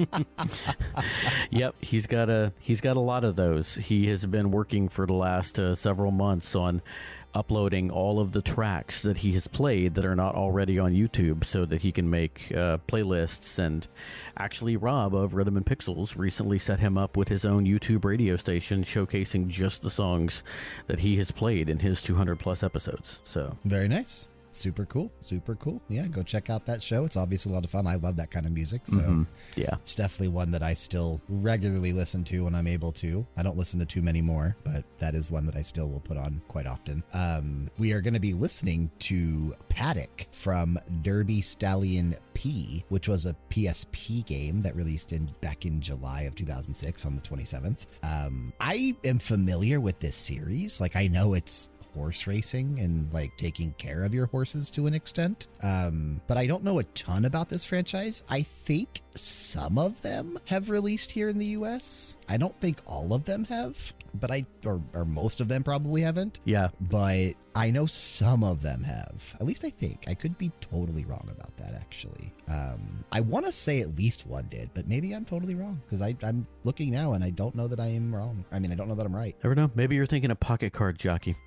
Yep, he's got a he's got a lot of those. He has been working for the last uh, several months on uploading all of the tracks that he has played that are not already on YouTube, so that he can make uh, playlists. And actually, Rob of Rhythm and Pixels recently set him up with his own YouTube radio station showcasing just the songs that he has played in his two hundred plus episodes. So Very nice. Super cool. Super cool. Yeah, go check out that show. It's obviously a lot of fun. I love that kind of music. So mhm, yeah. it's definitely one that I still regularly listen to when I'm able to. I don't listen to too many more, but that is one that I still will put on quite often. Um, we are going to be listening to Paddock from Derby Stallion P, which was a P S P game that released in back in July of two thousand six on the twenty-seventh. Um, I am familiar with this series. Like, I know it's horse racing and like taking care of your horses to an extent. Um, but I don't know a ton about this franchise. I think some of them have released here in the U S. I don't think all of them have, but I, or, or most of them probably haven't. Yeah. But I know some of them have. At least I think. I could be totally wrong about that, actually. Um, I want to say at least one did, but maybe I'm totally wrong because I'm looking now and I don't know that I am wrong. I mean, I don't know that I'm right. Never know. Maybe you're thinking a Pocket Card Jockey.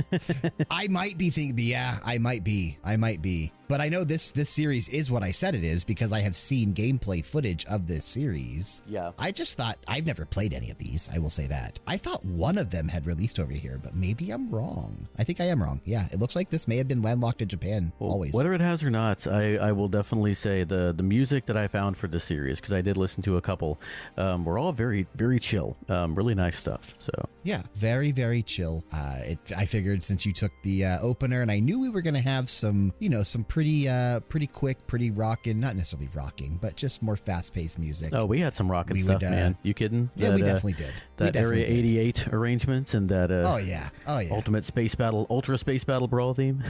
I might be thinking, yeah, I might be. I might be. But I know this this series is what I said it is because I have seen gameplay footage of this series. Yeah. I just thought, I've never played any of these, I will say that. I thought one of them had released over here, but maybe I'm wrong. I think I am wrong. Yeah, it looks like this may have been landlocked in Japan, Well, always. Whether it has or not, I, I will definitely say the the music that I found for this series, because I did listen to a couple, um, were all very, very chill. Um, really nice stuff. So Yeah, very, very chill. Uh, it, I figured since you took the uh, opener, and I knew we were going to have some, you know, some pretty, uh, pretty quick, pretty rocking, not necessarily rocking, but just more fast-paced music. oh, we had some rockin' We stuff, would, uh, man. You kidding? yeah, That, we uh, definitely did. We That definitely Area did. eighty-eight arrangements and that uh, Oh, yeah. Oh, yeah. Ultimate Space Battle, Ultra Space Battle Brawl theme.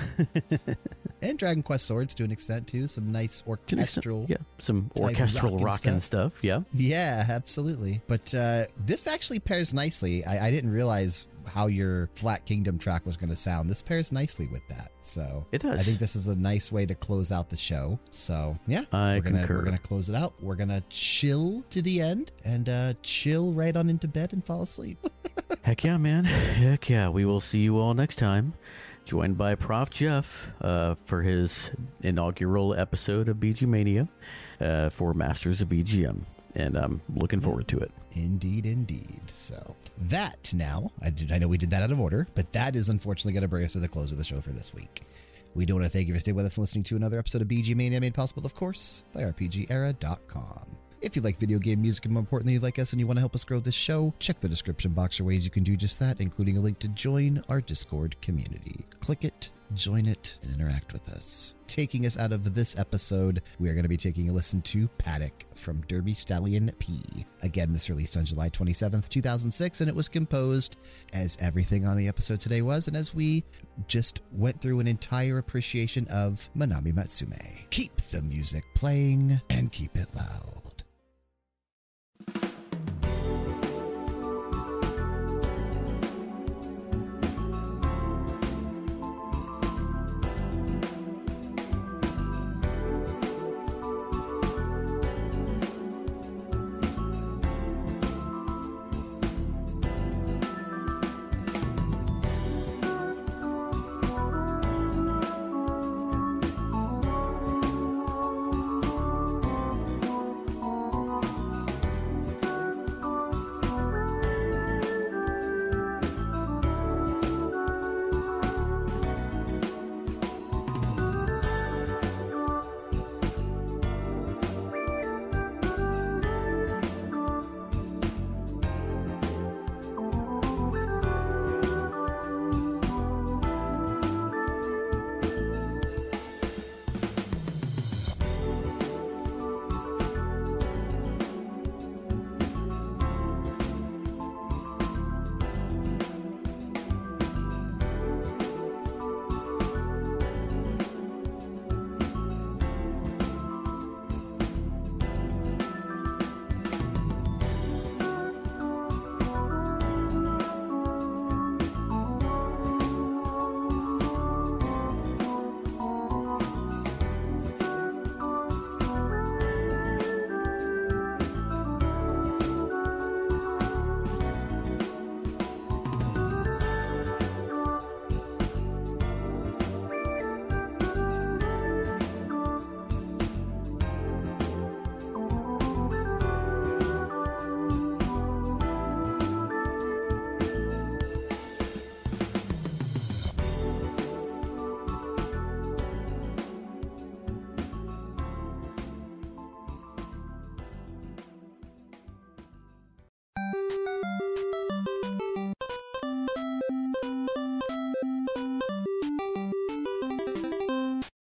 And Dragon Quest Swords to an extent, too. Some nice To an extent, orchestral. yeah, some type orchestral rockin' rockin' stuff. stuff. Yeah. Yeah, absolutely. But uh, this actually pairs nicely. I, I didn't realize how your Flat Kingdom track was going to sound. This pairs nicely with that. So It does. I think this is a nice way to close out the show. So yeah, I we're gonna concur. we're gonna close it out. We're gonna chill to the end and uh, chill right on into bed and fall asleep. Heck yeah, man. Heck yeah. We will see you all next time. Joined by Prof Jeff uh, for his inaugural episode of B G Mania uh, for Masters of B G M. And I'm looking forward to it. Indeed, indeed. So that now, I did. I know we did that out of order, but that is unfortunately going to bring us to the close of the show for this week. We do want to thank you for staying with us and listening to another episode of B G Mania, made possible, of course, by R P G era dot com. If you like video game music and more importantly you like us and you want to help us grow this show, check the description box for ways you can do just that, including a link to join our Discord community. Click it, join it, and interact with us. Taking us out of this episode, we are going to be taking a listen to Paddock from Derby Stallion P. Again, this released on July twenty-seventh, two thousand six, and it was composed as everything on the episode today was, and as we just went through an entire appreciation of Manami Matsume. Keep the music playing and keep it loud.